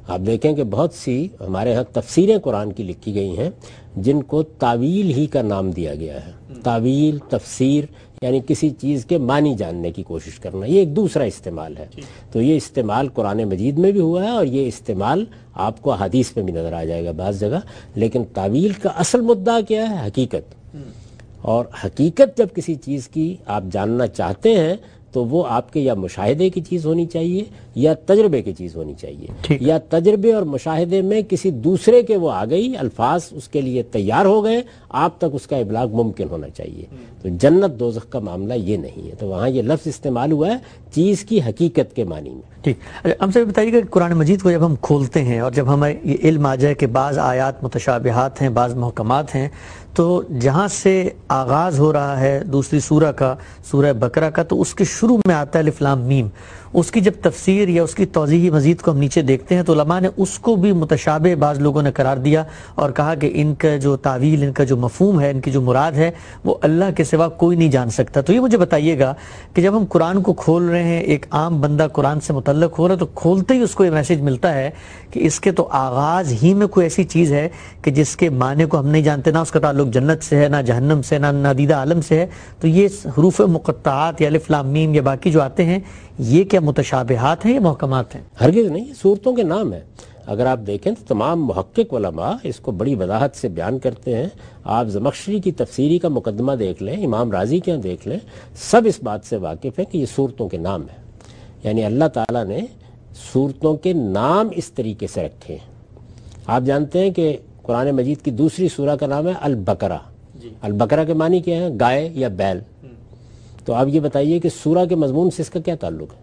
آپ دیکھیں کہ بہت سی ہمارے ہاں تفسیریں قرآن کی لکھی گئی ہیں جن کو تعویل ہی کا نام دیا گیا ہے. تعویل، تفسیر یعنی کسی چیز کے معنی جاننے کی کوشش کرنا، یہ ایک دوسرا استعمال ہے. تو یہ استعمال قرآن مجید میں بھی ہوا ہے اور یہ استعمال آپ کو حدیث میں بھی نظر آ جائے گا بعض جگہ. لیکن تعویل کا اصل مدعا کیا ہے؟ حقیقت. اور حقیقت جب کسی چیز کی آپ جاننا چاہتے ہیں تو وہ آپ کے یا مشاہدے کی چیز ہونی چاہیے یا تجربے کی چیز ہونی چاہیے، یا تجربے اور مشاہدے میں کسی دوسرے کے وہ آ گئی، الفاظ اس کے لیے تیار ہو گئے، آپ تک اس کا ابلاغ ممکن ہونا چاہیے. تو جنت دوزخ کا معاملہ یہ نہیں ہے. تو وہاں یہ لفظ استعمال ہوا ہے چیز کی حقیقت کے معنی میں. ٹھیک. ہم سے بتائیے کہ قرآن مجید کو جب ہم کھولتے ہیں اور جب ہمیں یہ علم آ جائے کہ بعض آیات متشابہات ہیں، بعض محکمات ہیں، تو جہاں سے آغاز ہو رہا ہے دوسری سورہ کا، سورہ بقرہ کا، تو اس کے شروع میں آتا ہے الف لام میم. اس کی جب تفسیر یا اس کی توضیحی مزید کو ہم نیچے دیکھتے ہیں تو علماء نے اس کو بھی متشابہ بعض لوگوں نے قرار دیا اور کہا کہ ان کا جو تعویل، ان کا جو مفہوم ہے، ان کی جو مراد ہے وہ اللہ کے سوا کوئی نہیں جان سکتا. تو یہ مجھے بتائیے گا کہ جب ہم قرآن کو کھول رہے ہیں، ایک عام بندہ قرآن سے متعلق ہو رہا ہے، تو کھولتے ہی اس کو یہ میسج ملتا ہے کہ اس کے تو آغاز ہی میں کوئی ایسی چیز ہے کہ جس کے معنی کو ہم نہیں جانتے، نہ اس کا تعلق جنت سے ہے، نہ جہنم سے، نہ نادیدہ عالم سے ہے. تو یہ حروف مقطعات یا الف لام میم یا باقی جو آتے ہیں، یہ کیا متشابہات ہیں یا محکمات ہیں؟ ہرگز نہیں، یہ صورتوں کے نام ہیں. اگر آپ دیکھیں تو تمام محقق علماء اس کو بڑی وضاحت سے بیان کرتے ہیں. آپ زمخشری کی تفسیری کا مقدمہ دیکھ لیں، امام رازی کے یہاں دیکھ لیں، سب اس بات سے واقف ہیں کہ یہ صورتوں کے نام ہیں. یعنی اللہ تعالیٰ نے صورتوں کے نام اس طریقے سے رکھے ہیں. آپ جانتے ہیں کہ قرآن مجید کی دوسری سورہ کا نام ہے البقرہ. البقرہ کے معنی کیا ہے؟ گائے یا بیل. تو آپ یہ بتائیے کہ سورہ کے مضمون سے اس کا کیا تعلق ہے؟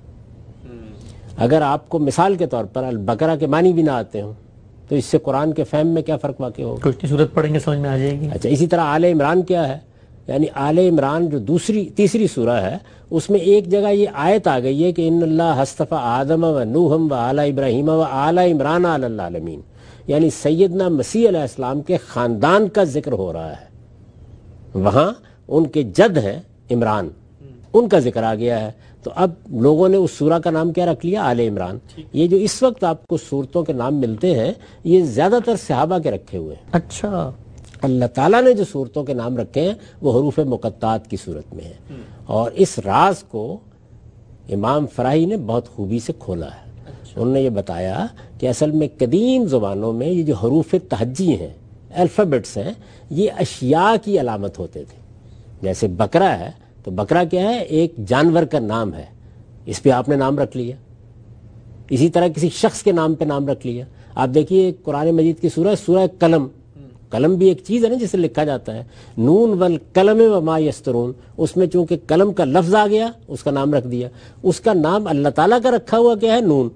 اگر آپ کو مثال کے طور پر البقرہ کے معنی بھی نہ آتے ہوں تو اس سے قرآن کے فہم میں کیا فرق واقع ہوگا؟ کچھ صورت پڑھیں گے سمجھ میں آ جائے گی. اچھا، اسی طرح آل عمران کیا ہے؟ یعنی آل عمران جو تیسری سورہ ہے، اس میں ایک جگہ یہ آیت آ گئی ہے کہ ان اللہ اصطفیٰ آدم و نوحم و آل ابراہیم و آل عمران علی العالمین. یعنی سیدنا مسیح علیہ السلام کے خاندان کا ذکر ہو رہا ہے. وہاں ان کے جد ہیں عمران، ان کا ذکر آ گیا ہے. تو اب لوگوں نے اس سورہ کا نام کیا رکھ لیا؟ آل عمران. یہ جو اس وقت آپ کو صورتوں کے نام ملتے ہیں یہ زیادہ تر صحابہ کے رکھے ہوئے ہیں. اچھا، اللہ تعالیٰ نے جو صورتوں کے نام رکھے ہیں وہ حروف مقطعات کی صورت میں ہیں. اور اس راز کو امام فراہی نے بہت خوبی سے کھولا ہے. انہوں نے یہ بتایا کہ اصل میں قدیم زبانوں میں یہ جو حروف تہجی ہیں، الفابیٹس ہیں، یہ اشیاء کی علامت ہوتے تھے. جیسے بقرہ ہے تو بقرہ کیا ہے؟ ایک جانور کا نام ہے، اس پہ آپ نے نام رکھ لیا. اسی طرح کسی شخص کے نام پہ نام رکھ لیا. آپ دیکھیے قرآن مجید کی سورہ قلم. قلم بھی ایک چیز ہے نا جسے لکھا جاتا ہے. نون والقلم وما یسطرون، اس میں چونکہ قلم کا لفظ آ گیا اس کا نام رکھ دیا. اس کا نام اللہ تعالیٰ کا رکھا ہوا کیا ہے؟ نون.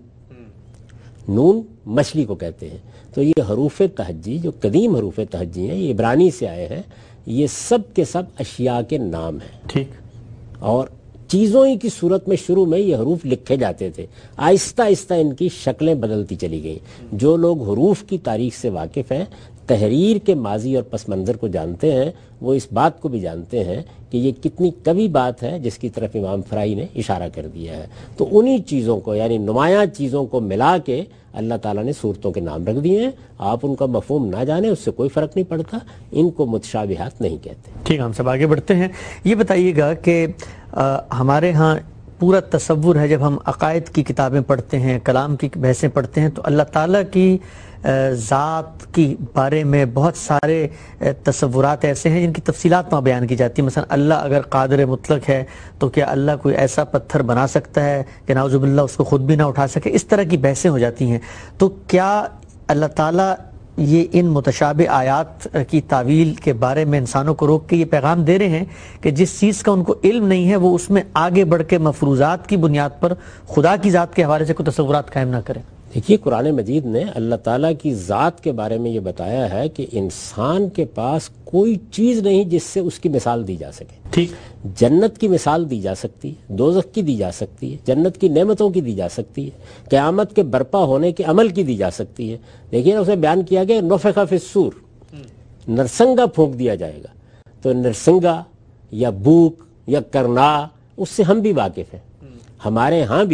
نون مچھلی کو کہتے ہیں. تو یہ حروف تہجی جو قدیم حروف تہجی ہیں، یہ عبرانی سے آئے ہیں. یہ سب کے سب اشیاء کے نام ہیں. ٹھیک. اور چیزوں ہی کی صورت میں شروع میں یہ حروف لکھے جاتے تھے. آہستہ آہستہ ان کی شکلیں بدلتی چلی گئیں. جو لوگ حروف کی تاریخ سے واقف ہیں، تحریر کے ماضی اور پس منظر کو جانتے ہیں، وہ اس بات کو بھی جانتے ہیں کہ یہ کتنی قوی بات ہے جس کی طرف امام فرائی نے اشارہ کر دیا ہے. تو انہی چیزوں کو، یعنی نمایاں چیزوں کو ملا کے اللہ تعالیٰ نے صورتوں کے نام رکھ دیے ہیں. آپ ان کا مفہوم نہ جانیں اس سے کوئی فرق نہیں پڑتا. ان کو متشابہات نہیں کہتے. ٹھیک، ہم سب آگے بڑھتے ہیں. یہ بتائیے گا کہ ہمارے ہاں پورا تصور ہے جب ہم عقائد کی کتابیں پڑھتے ہیں، کلام کی بحثیں پڑھتے ہیں، تو اللہ تعالیٰ کی ذات کی بارے میں بہت سارے تصورات ایسے ہیں جن کی تفصیلات وہاں بیان کی جاتی ہیں. مثلا اللہ اگر قادر مطلق ہے تو کیا اللہ کوئی ایسا پتھر بنا سکتا ہے کہ نعوذ باللہ اس کو خود بھی نہ اٹھا سکے؟ اس طرح کی بحثیں ہو جاتی ہیں. تو کیا اللہ تعالیٰ یہ ان متشابہ آیات کی تعویل کے بارے میں انسانوں کو روک کے یہ پیغام دے رہے ہیں کہ جس چیز کا ان کو علم نہیں ہے وہ اس میں آگے بڑھ کے مفروضات کی بنیاد پر خدا کی ذات کے حوالے سے کوئی تصورات قائم نہ کریں؟ دیکھیے، قرآن مجید نے اللہ تعالیٰ کی ذات کے بارے میں یہ بتایا ہے کہ انسان کے پاس کوئی چیز نہیں جس سے اس کی مثال دی جا سکے. ٹھیک. جنت کی مثال دی جا سکتی ہے، دوزخ کی دی جا سکتی ہے، جنت کی نعمتوں کی دی جا سکتی ہے، قیامت کے برپا ہونے کے عمل کی دی جا سکتی ہے. لیکن اسے بیان کیا گیا نفخ فی الصور، نرسنگا پھونک دیا جائے گا. تو نرسنگا یا بوک یا کرنا اس سے ہم بھی واقف ہیں. ہمارے ہاں بھی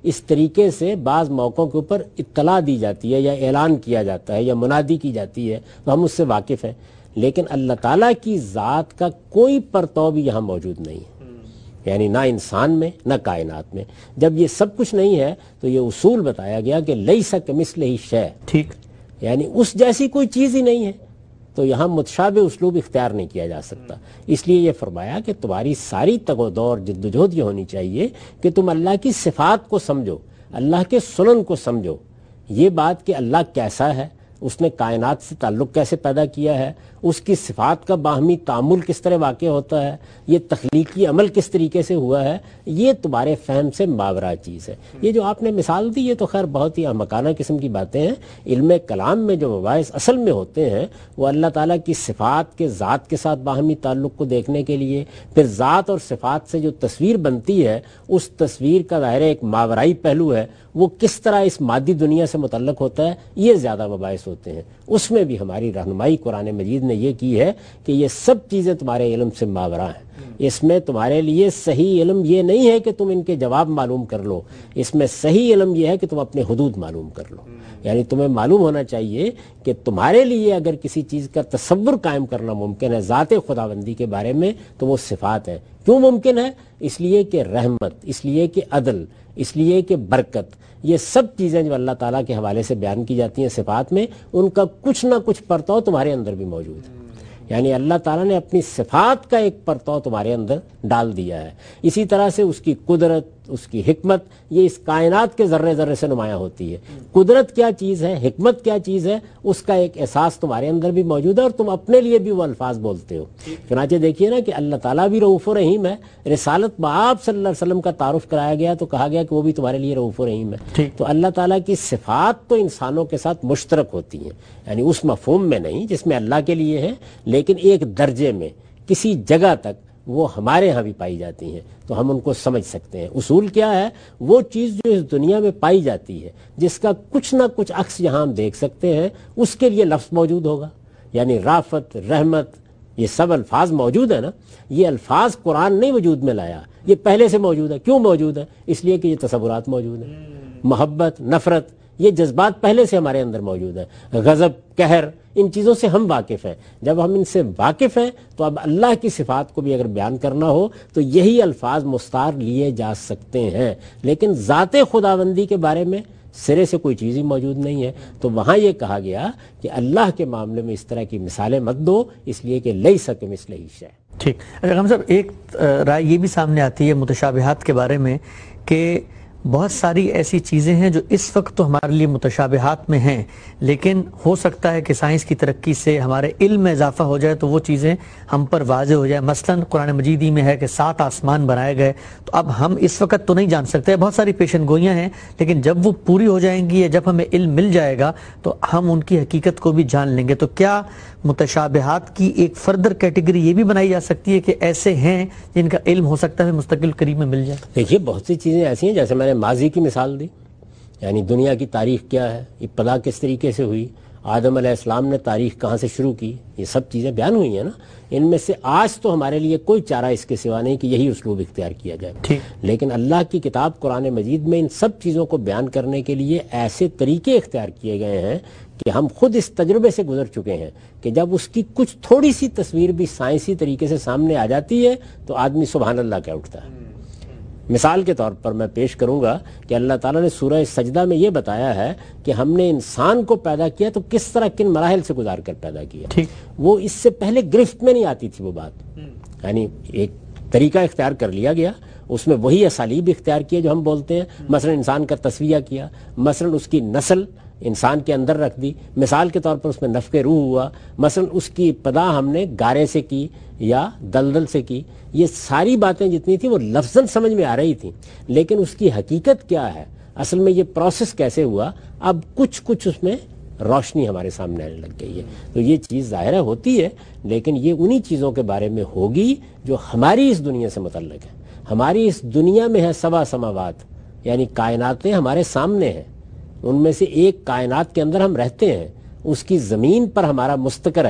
اس طریقے سے بعض موقعوں کے اوپر اطلاع دی جاتی ہے یا اعلان کیا جاتا ہے یا منادی کی جاتی ہے تو ہم اس سے واقف ہیں، لیکن اللہ تعالیٰ کی ذات کا کوئی پرتو بھی یہاں موجود نہیں ہے، یعنی نہ انسان میں نہ کائنات میں۔ جب یہ سب کچھ نہیں ہے تو یہ اصول بتایا گیا کہ لیس کمثلہ شیء، ٹھیک، یعنی اس جیسی کوئی چیز ہی نہیں ہے، تو یہاں متشابہ اسلوب اختیار نہیں کیا جا سکتا۔ اس لیے یہ فرمایا کہ تمہاری ساری تگ و دو اور جد و جہد یہ ہونی چاہیے کہ تم اللہ کی صفات کو سمجھو، اللہ کے سنن کو سمجھو، یہ بات کہ اللہ کیسا ہے، اس نے کائنات سے تعلق کیسے پیدا کیا ہے، اس کی صفات کا باہمی تعامل کس طرح واقع ہوتا ہے، یہ تخلیقی عمل کس طریقے سے ہوا ہے، یہ تمہارے فہم سے ماورا چیز ہے۔ یہ جو آپ نے مثال دی یہ تو خیر بہت ہی احمقانہ قسم کی باتیں ہیں۔ علم کلام میں جو مباحث اصل میں ہوتے ہیں وہ اللہ تعالیٰ کی صفات کے ذات کے ساتھ باہمی تعلق کو دیکھنے کے لیے، پھر ذات اور صفات سے جو تصویر بنتی ہے اس تصویر کا ظاہر ایک ماورائی پہلو ہے، وہ کس طرح اس مادی دنیا سے متعلق ہوتا ہے، یہ زیادہ مباحث ہوتے ہیں۔ اس میں بھی ہماری رہنمائی قرآن مجید نے یہ کی ہے کہ یہ سب چیزیں تمہارے علم سے ماورا ہیں، اس میں تمہارے لیے صحیح علم یہ نہیں ہے کہ تم ان کے جواب معلوم کر لو، اس میں صحیح علم یہ ہے کہ تم اپنے حدود معلوم کر لو۔ یعنی تمہیں معلوم ہونا چاہیے کہ تمہارے لیے اگر کسی چیز کا تصور قائم کرنا ممکن ہے ذات خداوندی کے بارے میں تو وہ صفات ہیں۔ کیوں ممکن ہے؟ اس لیے کہ رحمت، اس لیے کہ عدل، اس لیے کہ برکت، یہ سب چیزیں جو اللہ تعالیٰ کے حوالے سے بیان کی جاتی ہیں صفات میں، ان کا کچھ نہ کچھ پرتو تمہارے اندر بھی موجود ہے۔ یعنی اللہ تعالیٰ نے اپنی صفات کا ایک پرتو تمہارے اندر ڈال دیا ہے۔ اسی طرح سے اس کی قدرت، اس کی حکمت، یہ اس کائنات کے ذرے ذرے سے نمایاں ہوتی ہے۔ قدرت کیا چیز ہے، حکمت کیا چیز ہے، اس کا ایک احساس تمہارے اندر بھی موجود ہے اور تم اپنے لیے بھی وہ الفاظ بولتے ہو۔ چنانچہ دیکھیے نا کہ اللہ تعالیٰ بھی رؤوف و رحیم ہے، رسالت بآب صلی اللہ علیہ وسلم کا تعارف کرایا گیا تو کہا گیا کہ وہ بھی تمہارے لیے رؤوف و رحیم ہے۔ تو اللہ تعالیٰ کی صفات تو انسانوں کے ساتھ مشترک ہوتی ہیں، یعنی اس مفہوم میں نہیں جس میں اللہ کے لیے ہے، لیکن ایک درجے میں کسی جگہ تک وہ ہمارے ہاں بھی پائی جاتی ہیں تو ہم ان کو سمجھ سکتے ہیں۔ اصول کیا ہے؟ وہ چیز جو اس دنیا میں پائی جاتی ہے جس کا کچھ نہ کچھ عکس یہاں ہم دیکھ سکتے ہیں، اس کے لیے لفظ موجود ہوگا، یعنی رافت، رحمت، یہ سب الفاظ موجود ہیں نا۔ یہ الفاظ قرآن نہیں وجود میں لایا، یہ پہلے سے موجود ہے۔ کیوں موجود ہے؟ اس لیے کہ یہ تصورات موجود ہیں، محبت، نفرت، یہ جذبات پہلے سے ہمارے اندر موجود ہیں، غضب، قہر، ان چیزوں سے ہم واقف ہیں۔ جب ہم ان سے واقف ہیں تو اب اللہ کی صفات کو بھی اگر بیان کرنا ہو تو یہی الفاظ مستعار لیے جا سکتے ہیں، لیکن ذات خداوندی کے بارے میں سرے سے کوئی چیز ہی موجود نہیں ہے۔ تو وہاں یہ کہا گیا کہ اللہ کے معاملے میں اس طرح کی مثالیں مت دو، اس لیے کہ لیس کمثلہ شیء۔ ٹھیک، اچھا ہم صاحب ایک رائے یہ بھی سامنے آتی ہے متشابہات کے بارے میں کہ بہت ساری ایسی چیزیں ہیں جو اس وقت تو ہمارے لیے متشابہات میں ہیں، لیکن ہو سکتا ہے کہ سائنس کی ترقی سے ہمارے علم میں اضافہ ہو جائے تو وہ چیزیں ہم پر واضح ہو جائے۔ مثلا قرآن مجید میں ہے کہ 7 آسمان بنائے گئے، تو اب ہم اس وقت تو نہیں جان سکتے، بہت ساری پیشن گوئیاں ہیں، لیکن جب وہ پوری ہو جائیں گی یا جب ہمیں علم مل جائے گا تو ہم ان کی حقیقت کو بھی جان لیں گے۔ تو کیا متشابہات کی ایک فردر کیٹیگری یہ بھی بنائی جا سکتی ہے کہ ایسے ہیں جن کا علم ہو سکتا ہے مستقل قریب میں مل جائے؟ دیکھیے بہت سی چیزیں ایسی ہیں، جیسے میں نے ماضی کی مثال دی، یعنی دنیا کی تاریخ کیا ہے، ابتدا کس طریقے سے ہوئی، آدم علیہ السلام نے تاریخ کہاں سے شروع کی، یہ سب چیزیں بیان ہوئی ہیں نا۔ ان میں سے آج تو ہمارے لیے کوئی چارہ اس کے سوا نہیں کہ یہی اسلوب اختیار کیا جائے، لیکن اللہ کی کتاب قرآن مجید میں ان سب چیزوں کو بیان کرنے کے لیے ایسے طریقے اختیار کیے گئے ہیں کہ ہم خود اس تجربے سے گزر چکے ہیں کہ جب اس کی کچھ تھوڑی سی تصویر بھی سائنسی طریقے سے سامنے آ جاتی ہے تو آدمی سبحان اللہ کہہ اٹھتا ہے۔ مثال کے طور پر میں پیش کروں گا کہ اللہ تعالیٰ نے سورہ سجدہ میں یہ بتایا ہے کہ ہم نے انسان کو پیدا کیا تو کس طرح کن مراحل سے گزار کر پیدا کیا۔ وہ اس سے پہلے گرفت میں نہیں آتی تھی وہ بات، یعنی ایک طریقہ اختیار کر لیا گیا، اس میں وہی اسالیب اختیار کیے جو ہم بولتے ہیں، مثلا انسان کا تسویہ کیا، مثلا اس کی نسل انسان کے اندر رکھ دی، مثال کے طور پر اس میں نفخ روح ہوا، مثلا اس کی ابتدا ہم نے گارے سے کی یا دلدل سے کی۔ یہ ساری باتیں جتنی تھیں وہ لفظاً سمجھ میں آ رہی تھیں، لیکن اس کی حقیقت کیا ہے، اصل میں یہ پروسیس کیسے ہوا، اب کچھ اس میں روشنی ہمارے سامنے آنے لگ گئی ہے۔ تو یہ چیز ظاہرہ ہوتی ہے، لیکن یہ انہی چیزوں کے بارے میں ہوگی جو ہماری اس دنیا سے متعلق ہے۔ ہماری اس دنیا میں ہے 7 سماوات، یعنی کائناتیں ہمارے سامنے ہیں، ان میں سے ایک کائنات کے اندر ہم رہتے ہیں، اس کی زمین پر ہمارا مستقر ہے،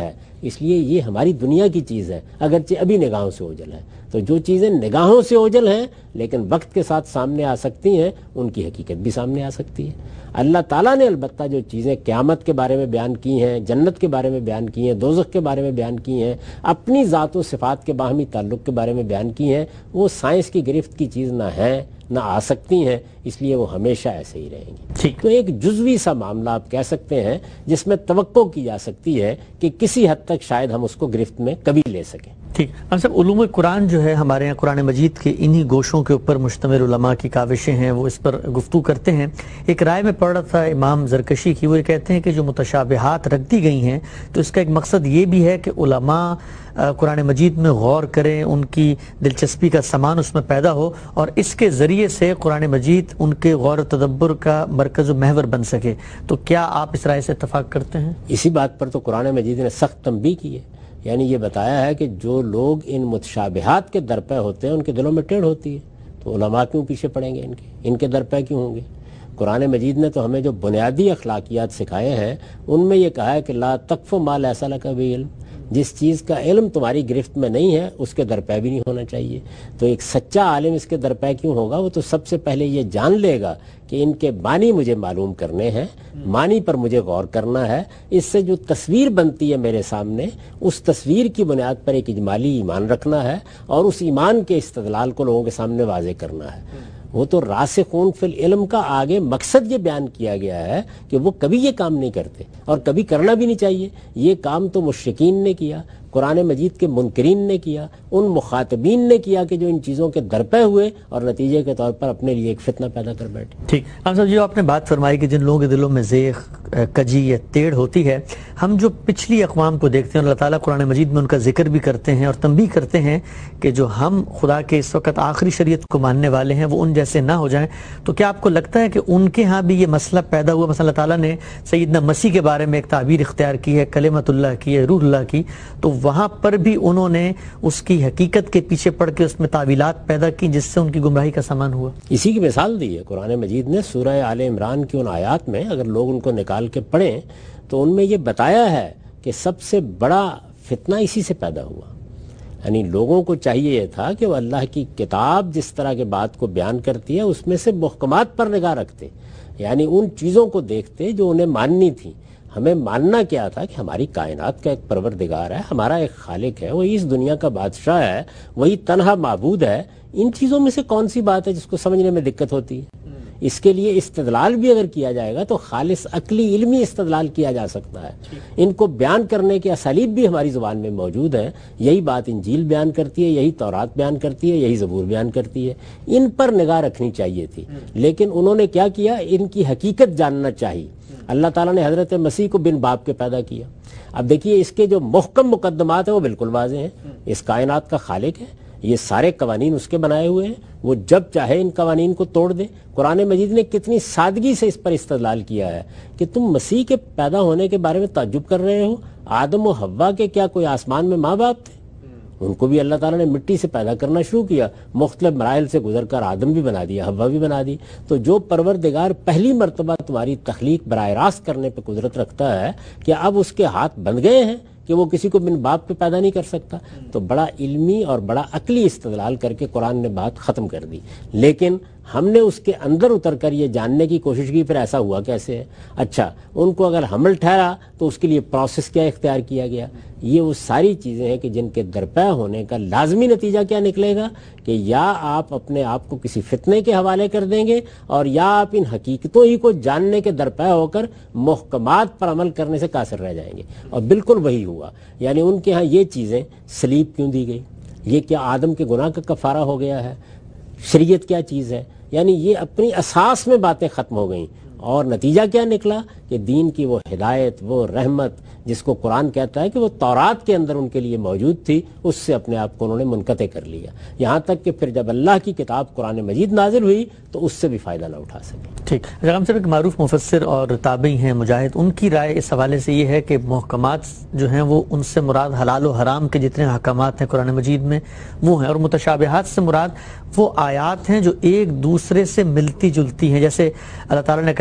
اس لیے یہ ہماری دنیا کی چیز ہے، اگرچہ ابھی نگاہوں سے اوجھل ہے۔ تو جو چیزیں نگاہوں سے اوجھل ہیں لیکن وقت کے ساتھ سامنے آ سکتی ہیں، ان کی حقیقت بھی سامنے آ سکتی ہے۔ اللہ تعالیٰ نے البتہ جو چیزیں قیامت کے بارے میں بیان کی ہیں، جنت کے بارے میں بیان کی ہیں، دوزخ کے بارے میں بیان کی ہیں، اپنی ذات و صفات کے باہمی تعلق کے بارے میں بیان کی ہیں، وہ سائنس کی گرفت کی چیز نہ ہیں نہ آ سکتی ہیں، اس لیے وہ ہمیشہ ایسے ہی رہیں گی۔ تو ایک جزوی سا معاملہ آپ کہہ سکتے ہیں جس میں توقع کی جا سکتی ہے کہ کسی حد تک شاید ہم اس کو گرفت میں کبھی لے سکیں۔ ٹھیک، ہم سب علوم قرآن جو ہے ہمارے یہاں قرآن مجید کے انہی گوشوں کے اوپر مشتمل علماء کی کاوشیں ہیں، وہ اس پر گفتگو کرتے ہیں۔ ایک رائے میں پڑھ رہا تھا امام زرکشی کی، وہ یہ کہتے ہیں کہ جو متشابہات رکھ دی گئی ہیں تو اس کا ایک مقصد یہ بھی ہے کہ علماء قرآن مجید میں غور کریں، ان کی دلچسپی کا سامان اس میں پیدا ہو، اور اس کے ذریعے سے قرآن مجید ان کے غور و تدبر کا مرکز و محور بن سکے۔ تو کیا آپ اس رائے سے اتفاق کرتے ہیں؟ اسی بات پر تو قرآن مجید نے سخت تنبیہ کی ہے، یعنی یہ بتایا ہے کہ جو لوگ ان متشابہات کے درپے ہوتے ہیں ان کے دلوں میں ٹیڑھ ہوتی ہے، تو علماء کیوں پیچھے پڑیں گے، ان کے درپے کیوں ہوں گے؟ قرآن مجید نے تو ہمیں جو بنیادی اخلاقیات سکھائے ہیں ان میں یہ کہا ہے کہ لا تقف ما لیس لک بہ علم، جس چیز کا علم تمہاری گرفت میں نہیں ہے اس کے درپے بھی نہیں ہونا چاہیے۔ تو ایک سچا عالم اس کے درپے کیوں ہوگا؟ وہ تو سب سے پہلے یہ جان لے گا کہ ان کے معنی مجھے معلوم کرنے ہیں، معنی پر مجھے غور کرنا ہے، اس سے جو تصویر بنتی ہے میرے سامنے اس تصویر کی بنیاد پر ایک اجمالی ایمان رکھنا ہے اور اس ایمان کے استدلال کو لوگوں کے سامنے واضح کرنا ہے۔ وہ تو راسخون فی العلم کا آگے مقصد یہ بیان کیا گیا ہے کہ وہ کبھی یہ کام نہیں کرتے اور کبھی کرنا بھی نہیں چاہیے۔ یہ کام تو مشرکین نے کیا، قرآن مجید کے منکرین نے کیا، ان مخاطبین نے کیا کہ جو ان چیزوں کے درپے ہوئے اور نتیجے کے طور پر اپنے لیے ایک فتنہ پیدا کر بیٹھے۔ ٹھیک، ہم سب جو آپ نے بات فرمائی کہ جن لوگوں کے دلوں میں زیغ، کجی یا ٹیڑھ ہوتی ہے، ہم جو پچھلی اقوام کو دیکھتے ہیں اور اللہ تعالیٰ قرآن مجید میں ان کا ذکر بھی کرتے ہیں اور تنبیہ کرتے ہیں کہ جو ہم خدا کے اس وقت آخری شریعت کو ماننے والے ہیں وہ ان جیسے نہ ہو جائیں، تو کیا آپ کو لگتا ہے کہ ان کے ہاں بھی یہ مسئلہ پیدا ہوا؟ مثلا اللہ تعالیٰ نے سیدنا مسیح کے بارے میں ایک تعبیر اختیار کی ہے، کلمت اللہ کی ہے، روح اللہ کی، تو وہاں پر بھی انہوں نے اس کی حقیقت کے پیچھے پڑ کے اس میں تعویلات پیدا کی جس سے ان کی گمراہی کا سامان ہوا۔ اسی کی مثال دی ہے قرآن مجید نے سورہ آل عمران کی ان آیات میں، اگر لوگ ان کو نکال کے پڑھیں تو ان میں یہ بتایا ہے کہ سب سے بڑا فتنہ اسی سے پیدا ہوا۔ یعنی لوگوں کو چاہیے یہ تھا کہ وہ اللہ کی کتاب جس طرح کے بات کو بیان کرتی ہے اس میں سے محکمات پر نگاہ رکھتے، یعنی ان چیزوں کو دیکھتے جو انہیں ماننی تھی۔ ہمیں ماننا کیا تھا کہ ہماری کائنات کا ایک پروردگار ہے، ہمارا ایک خالق ہے، وہی اس دنیا کا بادشاہ ہے، وہی تنہا معبود ہے۔ ان چیزوں میں سے کون سی بات ہے جس کو سمجھنے میں دقت ہوتی ہے؟ اس کے لیے استدلال بھی اگر کیا جائے گا تو خالص عقلی علمی استدلال کیا جا سکتا ہے۔ ان کو بیان کرنے کے اسالیب بھی ہماری زبان میں موجود ہیں۔ یہی بات انجیل بیان کرتی ہے، یہی تورات بیان کرتی ہے، یہی زبور بیان کرتی ہے۔ ان پر نگاہ رکھنی چاہیے تھی، لیکن انہوں نے کیا کیا؟ ان کی حقیقت جاننا چاہیے۔ اللہ تعالیٰ نے حضرت مسیح کو بن باپ کے پیدا کیا۔ اب دیکھیے اس کے جو محکم مقدمات ہیں وہ بالکل واضح ہیں۔ اس کائنات کا خالق ہے، یہ سارے قوانین اس کے بنائے ہوئے ہیں، وہ جب چاہے ان قوانین کو توڑ دے۔ قرآن مجید نے کتنی سادگی سے اس پر استدلال کیا ہے کہ تم مسیح کے پیدا ہونے کے بارے میں تعجب کر رہے ہو، آدم و حوا کے کیا کوئی آسمان میں ماں باپ تھے؟ ان کو بھی اللہ تعالیٰ نے مٹی سے پیدا کرنا شروع کیا، مختلف مراحل سے گزر کر آدم بھی بنا دیا، حوا بھی بنا دی۔ تو جو پروردگار پہلی مرتبہ تمہاری تخلیق براہ راست کرنے پہ قدرت رکھتا ہے، کیا اب اس کے ہاتھ بندھ گئے ہیں کہ وہ کسی کو بن باپ پہ پیدا نہیں کر سکتا؟ تو بڑا علمی اور بڑا عقلی استدلال کر کے قرآن نے بات ختم کر دی۔ لیکن ہم نے اس کے اندر اتر کر یہ جاننے کی کوشش کی پھر ایسا ہوا کیسے ہے؟ اچھا، ان کو اگر حمل ٹھہرا تو اس کے لیے پروسیس کیا اختیار کیا گیا؟ یہ وہ ساری چیزیں ہیں کہ جن کے درپے ہونے کا لازمی نتیجہ کیا نکلے گا کہ یا آپ اپنے آپ کو کسی فتنے کے حوالے کر دیں گے اور یا آپ ان حقیقتوں ہی کو جاننے کے درپے ہو کر محکمات پر عمل کرنے سے قاصر رہ جائیں گے۔ اور بالکل وہی ہوا۔ یعنی ان کے ہاں یہ چیزیں سلیب کیوں دی گئی؟ یہ کیا آدم کے گناہ کا کفارہ ہو گیا ہے؟ شریعت کیا چیز ہے؟ یعنی یہ اپنی اساس میں باتیں ختم ہو گئیں، اور نتیجہ کیا نکلا کہ دین کی وہ ہدایت، وہ رحمت جس کو قرآن کہتا ہے کہ وہ تورات کے اندر ان کے لیے موجود تھی، اس سے اپنے آپ کو انہوں نے منقطع کر لیا، یہاں تک کہ پھر جب اللہ کی کتاب قرآن مجید نازل ہوئی تو اس سے بھی فائدہ نہ اٹھا سکے۔ ٹھیک، ہم صاحب ایک معروف مفسر اور تابعی ہیں مجاہد، ان کی رائے اس حوالے سے یہ ہے کہ محکمات جو ہیں وہ ان سے مراد حلال و حرام کے جتنے حکامات ہیں قرآن مجید میں وہ ہیں، اور متشابہات سے مراد وہ آیات ہیں جو ایک دوسرے سے ملتی جلتی ہیں۔ جیسے اللہ تعالیٰ نے کہا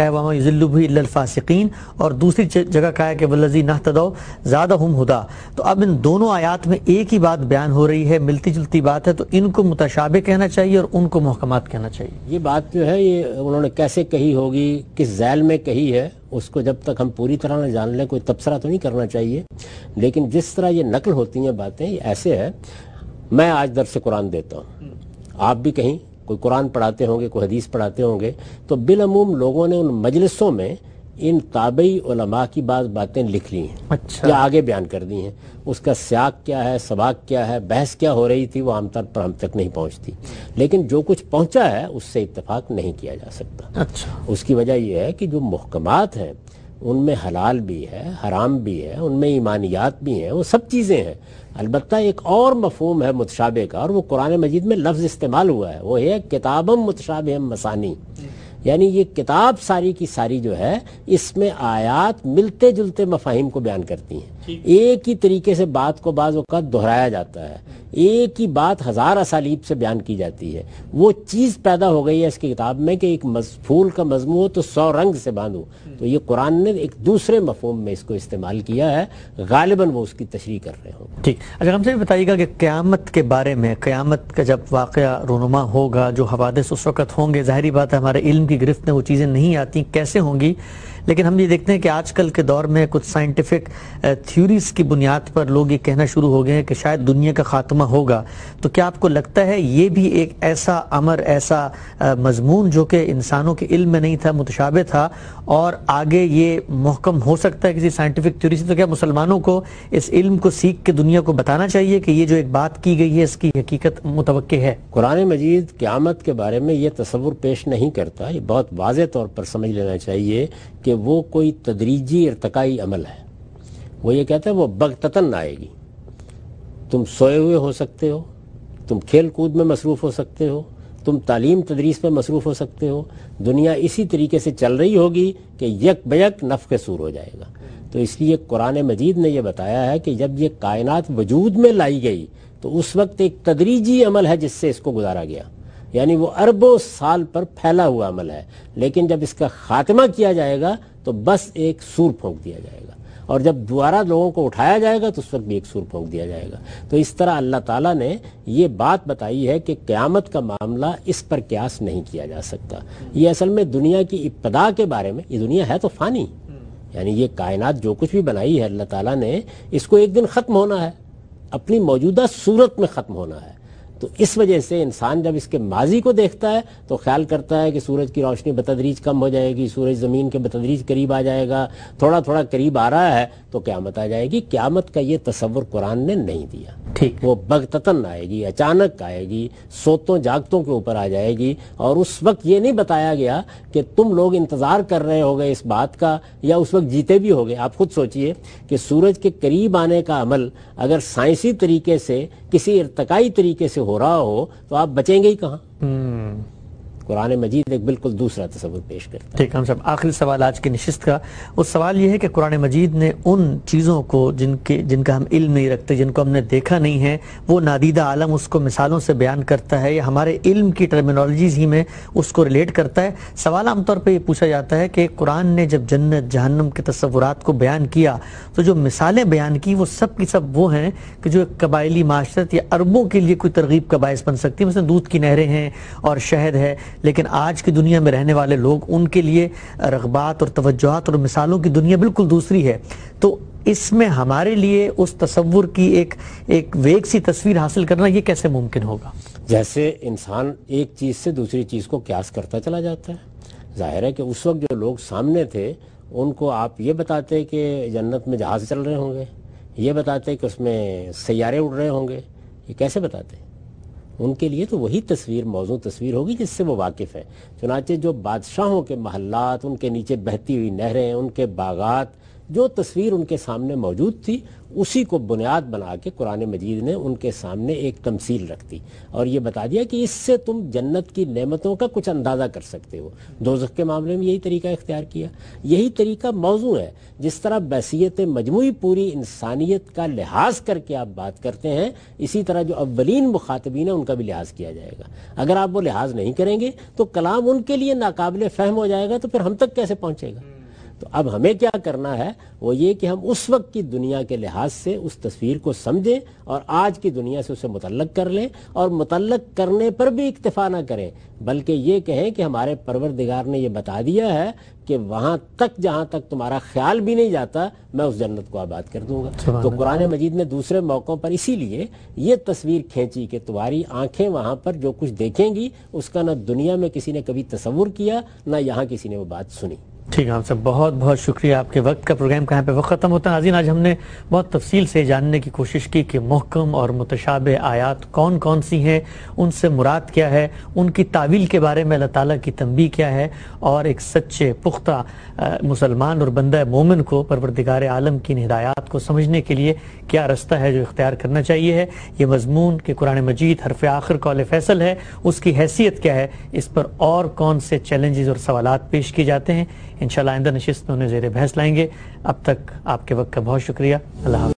کہا ہے وَمَا يُضِلُّ بِهِ إِلَّا الْفَاسِقِينَ، اور دوسری جگہ کہا ہے کہ وَالَّذِينَ اهْتَدَوْا زَادَهُمْ هُدًى۔ تو اب ان دونوں آیات میں ایک ہی بات بیان ہو رہی ہے، ملتی جلتی بات ہے، تو ان کو متشابہ کہنا چاہیے اور ان کو محکمات کہنا چاہیے۔ یہ بات جو ہے یہ انہوں نے کیسے کہی ہوگی، کس ذیل میں کہی ہے، اس کو جب تک ہم پوری طرح نہ جان لیں کوئی تبصرہ تو نہیں کرنا چاہیے، لیکن جس طرح یہ نقل ہوتی ہیں باتیں یہ ایسے ہے۔ میں آج درس قرآن دیتا ہوں، آپ بھی کہیں کوئی قرآن پڑھاتے ہوں گے، کوئی حدیث پڑھاتے ہوں گے، تو بالعموم لوگوں نے ان مجلسوں میں ان تابعی علماء کی بعض باتیں لکھ لی ہیں یا آگے بیان کر دی ہیں۔ اس کا سیاق کیا ہے، سباق کیا ہے، بحث کیا ہو رہی تھی، وہ عام طور پر ہم تک نہیں پہنچتی، لیکن جو کچھ پہنچا ہے اس سے اتفاق نہیں کیا جا سکتا۔ اس کی وجہ یہ ہے کہ جو محکمات ہیں ان میں حلال بھی ہے، حرام بھی ہے، ان میں ایمانیات بھی ہیں، وہ سب چیزیں ہیں۔ البتہ ایک اور مفہوم ہے متشابہ کا، اور وہ قرآن مجید میں لفظ استعمال ہوا ہے، وہ ہے کتابم متشابہم مثانی، یعنی یہ کتاب ساری کی ساری جو ہے اس میں آیات ملتے جلتے مفاہیم کو بیان کرتی ہیں۔ ایک ہی طریقے سے بات کو بعض اوقات دہرایا جاتا ہے، ایک ہی بات ہزار اسالیب سے بیان کی جاتی ہے۔ وہ چیز پیدا ہو گئی ہے اس کی کتاب میں کہ ایک پھول کا مضمون ہو تو 100 رنگ سے باندھو، تو یہ قرآن نے ایک دوسرے مفہوم میں اس کو استعمال کیا ہے، غالباً وہ اس کی تشریح کر رہے ہوں۔ ٹھیک، اچھا ہم سے بھی بتائیے گا کہ قیامت کے بارے میں، قیامت کا جب واقعہ رونما ہوگا، جو حوادث اس وقت ہوں گے، ظاہری بات ہے ہمارے علم کی گرفت میں وہ چیزیں نہیں آتی کیسے ہوں گی، لیکن ہم یہ دیکھتے ہیں کہ آج کل کے دور میں کچھ سائنٹیفک تھیوریز کی بنیاد پر لوگ یہ کہنا شروع ہو گئے ہیں کہ شاید دنیا کا خاتمہ ہوگا۔ تو کیا آپ کو لگتا ہے یہ بھی ایک ایسا امر، ایسا مضمون جو کہ انسانوں کے علم میں نہیں تھا، متشابہ تھا، اور آگے یہ محکم ہو سکتا ہے کسی سائنٹیفک تھیوری سے؟ تو کیا مسلمانوں کو اس علم کو سیکھ کے دنیا کو بتانا چاہیے کہ یہ جو ایک بات کی گئی ہے اس کی حقیقت متوقع ہے؟ قرآن مجید قیامت کے بارے میں یہ تصور پیش نہیں کرتا، یہ بہت واضح طور پر سمجھ لینا چاہیے کہ وہ کوئی تدریجی ارتقائی عمل ہے۔ وہ یہ کہتا ہے وہ بغتتاً آئے گی، تم سوئے ہوئے ہو سکتے ہو، تم کھیل کود میں مصروف ہو سکتے ہو، تم تعلیم تدریس میں مصروف ہو سکتے ہو، دنیا اسی طریقے سے چل رہی ہوگی کہ یک بیک نفخ صور ہو جائے گا۔ تو اس لیے قرآن مجید نے یہ بتایا ہے کہ جب یہ کائنات وجود میں لائی گئی تو اس وقت ایک تدریجی عمل ہے جس سے اس کو گزارا گیا، یعنی وہ اربوں سال پر پھیلا ہوا عمل ہے، لیکن جب اس کا خاتمہ کیا جائے گا تو بس ایک سور پھونک دیا جائے گا، اور جب دوبارہ لوگوں کو اٹھایا جائے گا تو اس وقت بھی ایک سور پھونک دیا جائے گا۔ تو اس طرح اللہ تعالیٰ نے یہ بات بتائی ہے کہ قیامت کا معاملہ اس پر قیاس نہیں کیا جا سکتا۔ یہ اصل میں دنیا کی ابتدا کے بارے میں، یہ دنیا ہے تو فانی، یعنی یہ کائنات جو کچھ بھی بنائی ہے اللہ تعالیٰ نے، اس کو ایک دن ختم ہونا ہے، اپنی موجودہ صورت میں ختم ہونا ہے۔ تو اس وجہ سے انسان جب اس کے ماضی کو دیکھتا ہے تو خیال کرتا ہے کہ سورج کی روشنی بتدریج کم ہو جائے گی، سورج زمین کے بتدریج قریب آ جائے گا، تھوڑا تھوڑا قریب آ رہا ہے تو قیامت آ جائے گی۔ قیامت کا یہ تصور قرآن نے نہیں دیا، ٹھیک، وہ بغتتاً آئے گی، اچانک آئے گی، سوتوں جاگتوں کے اوپر آ جائے گی، اور اس وقت یہ نہیں بتایا گیا کہ تم لوگ انتظار کر رہے ہوگے اس بات کا یا اس وقت جیتے بھی ہوگے۔ آپ خود سوچئے کہ سورج کے قریب آنے کا عمل اگر سائنسی طریقے سے کسی ارتقائی طریقے سے ہو رہا ہو تو آپ بچیں گے ہی کہاں؟ قرآن مجید ایک بالکل دوسرا تصور پیش کرتا ہے۔ ٹھیک، ہم سب آخری سوال آج کی نشست کا، وہ سوال یہ ہے کہ قرآن مجید نے ان چیزوں کو جن کا ہم علم نہیں رکھتے، جن کو ہم نے دیکھا نہیں ہے، وہ نادیدہ عالم اس کو مثالوں سے بیان کرتا ہے یا ہمارے علم کی ٹرمینالوجیز ہی میں اس کو ریلیٹ کرتا ہے؟ سوال عام طور پہ یہ پوچھا جاتا ہے کہ قرآن نے جب جنت جہنم کے تصورات کو بیان کیا تو جو مثالیں بیان کی وہ سب کی سب وہ ہیں کہ جو ایک قبائلی معاشرت یا عربوں کے لیے کوئی ترغیب کا باعث بن سکتی ہے، مثلا دودھ کی نہریں ہیں اور شہد ہے، لیکن آج کی دنیا میں رہنے والے لوگ، ان کے لیے رغبات اور توجہات اور مثالوں کی دنیا بالکل دوسری ہے۔ تو اس میں ہمارے لیے اس تصور کی ایک ویگ سی تصویر حاصل کرنا یہ کیسے ممکن ہوگا؟ جیسے انسان ایک چیز سے دوسری چیز کو قیاس کرتا چلا جاتا ہے۔ ظاہر ہے کہ اس وقت جو لوگ سامنے تھے ان کو آپ یہ بتاتے کہ جنت میں جہاز چل رہے ہوں گے، یہ بتاتے کہ اس میں سیارے اڑ رہے ہوں گے، یہ کیسے بتاتے؟ ان کے لیے تو وہی تصویر موضوع تصویر ہوگی جس سے وہ واقف ہے۔ چنانچہ جو بادشاہوں کے محلات، ان کے نیچے بہتی ہوئی نہریں، ان کے باغات، جو تصویر ان کے سامنے موجود تھی اسی کو بنیاد بنا کے قرآن مجید نے ان کے سامنے ایک تمثیل رکھ دی اور یہ بتا دیا کہ اس سے تم جنت کی نعمتوں کا کچھ اندازہ کر سکتے ہو. دوزخ کے معاملے میں یہی طریقہ اختیار کیا. یہی طریقہ موضوع ہے. جس طرح بحثیت مجموعی پوری انسانیت کا لحاظ کر کے آپ بات کرتے ہیں، اسی طرح جو اولین مخاطبین ہیں ان کا بھی لحاظ کیا جائے گا. اگر آپ وہ لحاظ نہیں کریں گے تو کلام ان کے لیے ناقابل فہم ہو جائے گا، تو پھر ہم تک کیسے پہنچے گا؟ تو اب ہمیں کیا کرنا ہے وہ یہ کہ ہم اس وقت کی دنیا کے لحاظ سے اس تصویر کو سمجھیں اور آج کی دنیا سے اسے متعلق کر لیں، اور متعلق کرنے پر بھی اکتفا نہ کریں بلکہ یہ کہیں کہ ہمارے پروردگار نے یہ بتا دیا ہے کہ وہاں تک جہاں تک تمہارا خیال بھی نہیں جاتا میں اس جنت کو آباد کر دوں گا. تو قرآن مجید نے دوسرے موقعوں پر اسی لیے یہ تصویر کھینچی کہ تمہاری آنکھیں وہاں پر جو کچھ دیکھیں گی اس کا نہ دنیا میں کسی نے کبھی تصور کیا نہ یہاں کسی نے وہ بات سنی. ٹھیک ہے ہم سب بہت بہت شکریہ. آپ کے وقت کا پروگرام کہاں پہ وقت ختم ہوتا ہے. ناظرین، آج ہم نے بہت تفصیل سے جاننے کی کوشش کی کہ محکم اور متشابہ آیات کون کون سی ہیں، ان سے مراد کیا ہے، ان کی تعویل کے بارے میں اللہ تعالیٰ کی تنبیہ کیا ہے، اور ایک سچے پختہ مسلمان اور بندہ مومن کو پروردگار عالم کی ہدایات کو سمجھنے کے لیے کیا رستہ ہے جو اختیار کرنا چاہیے ہے. یہ مضمون کہ قرآن مجید حرف آخر قول فیصل ہے، اس کی حیثیت کیا ہے، اس پر اور کون سے چیلنجز اور سوالات پیش کیے جاتے ہیں، انشاءاللہ آئندہ نشست میں انہیں زیر بحث لائیں گے. اب تک آپ کے وقت کا بہت شکریہ. اللہ حافظ.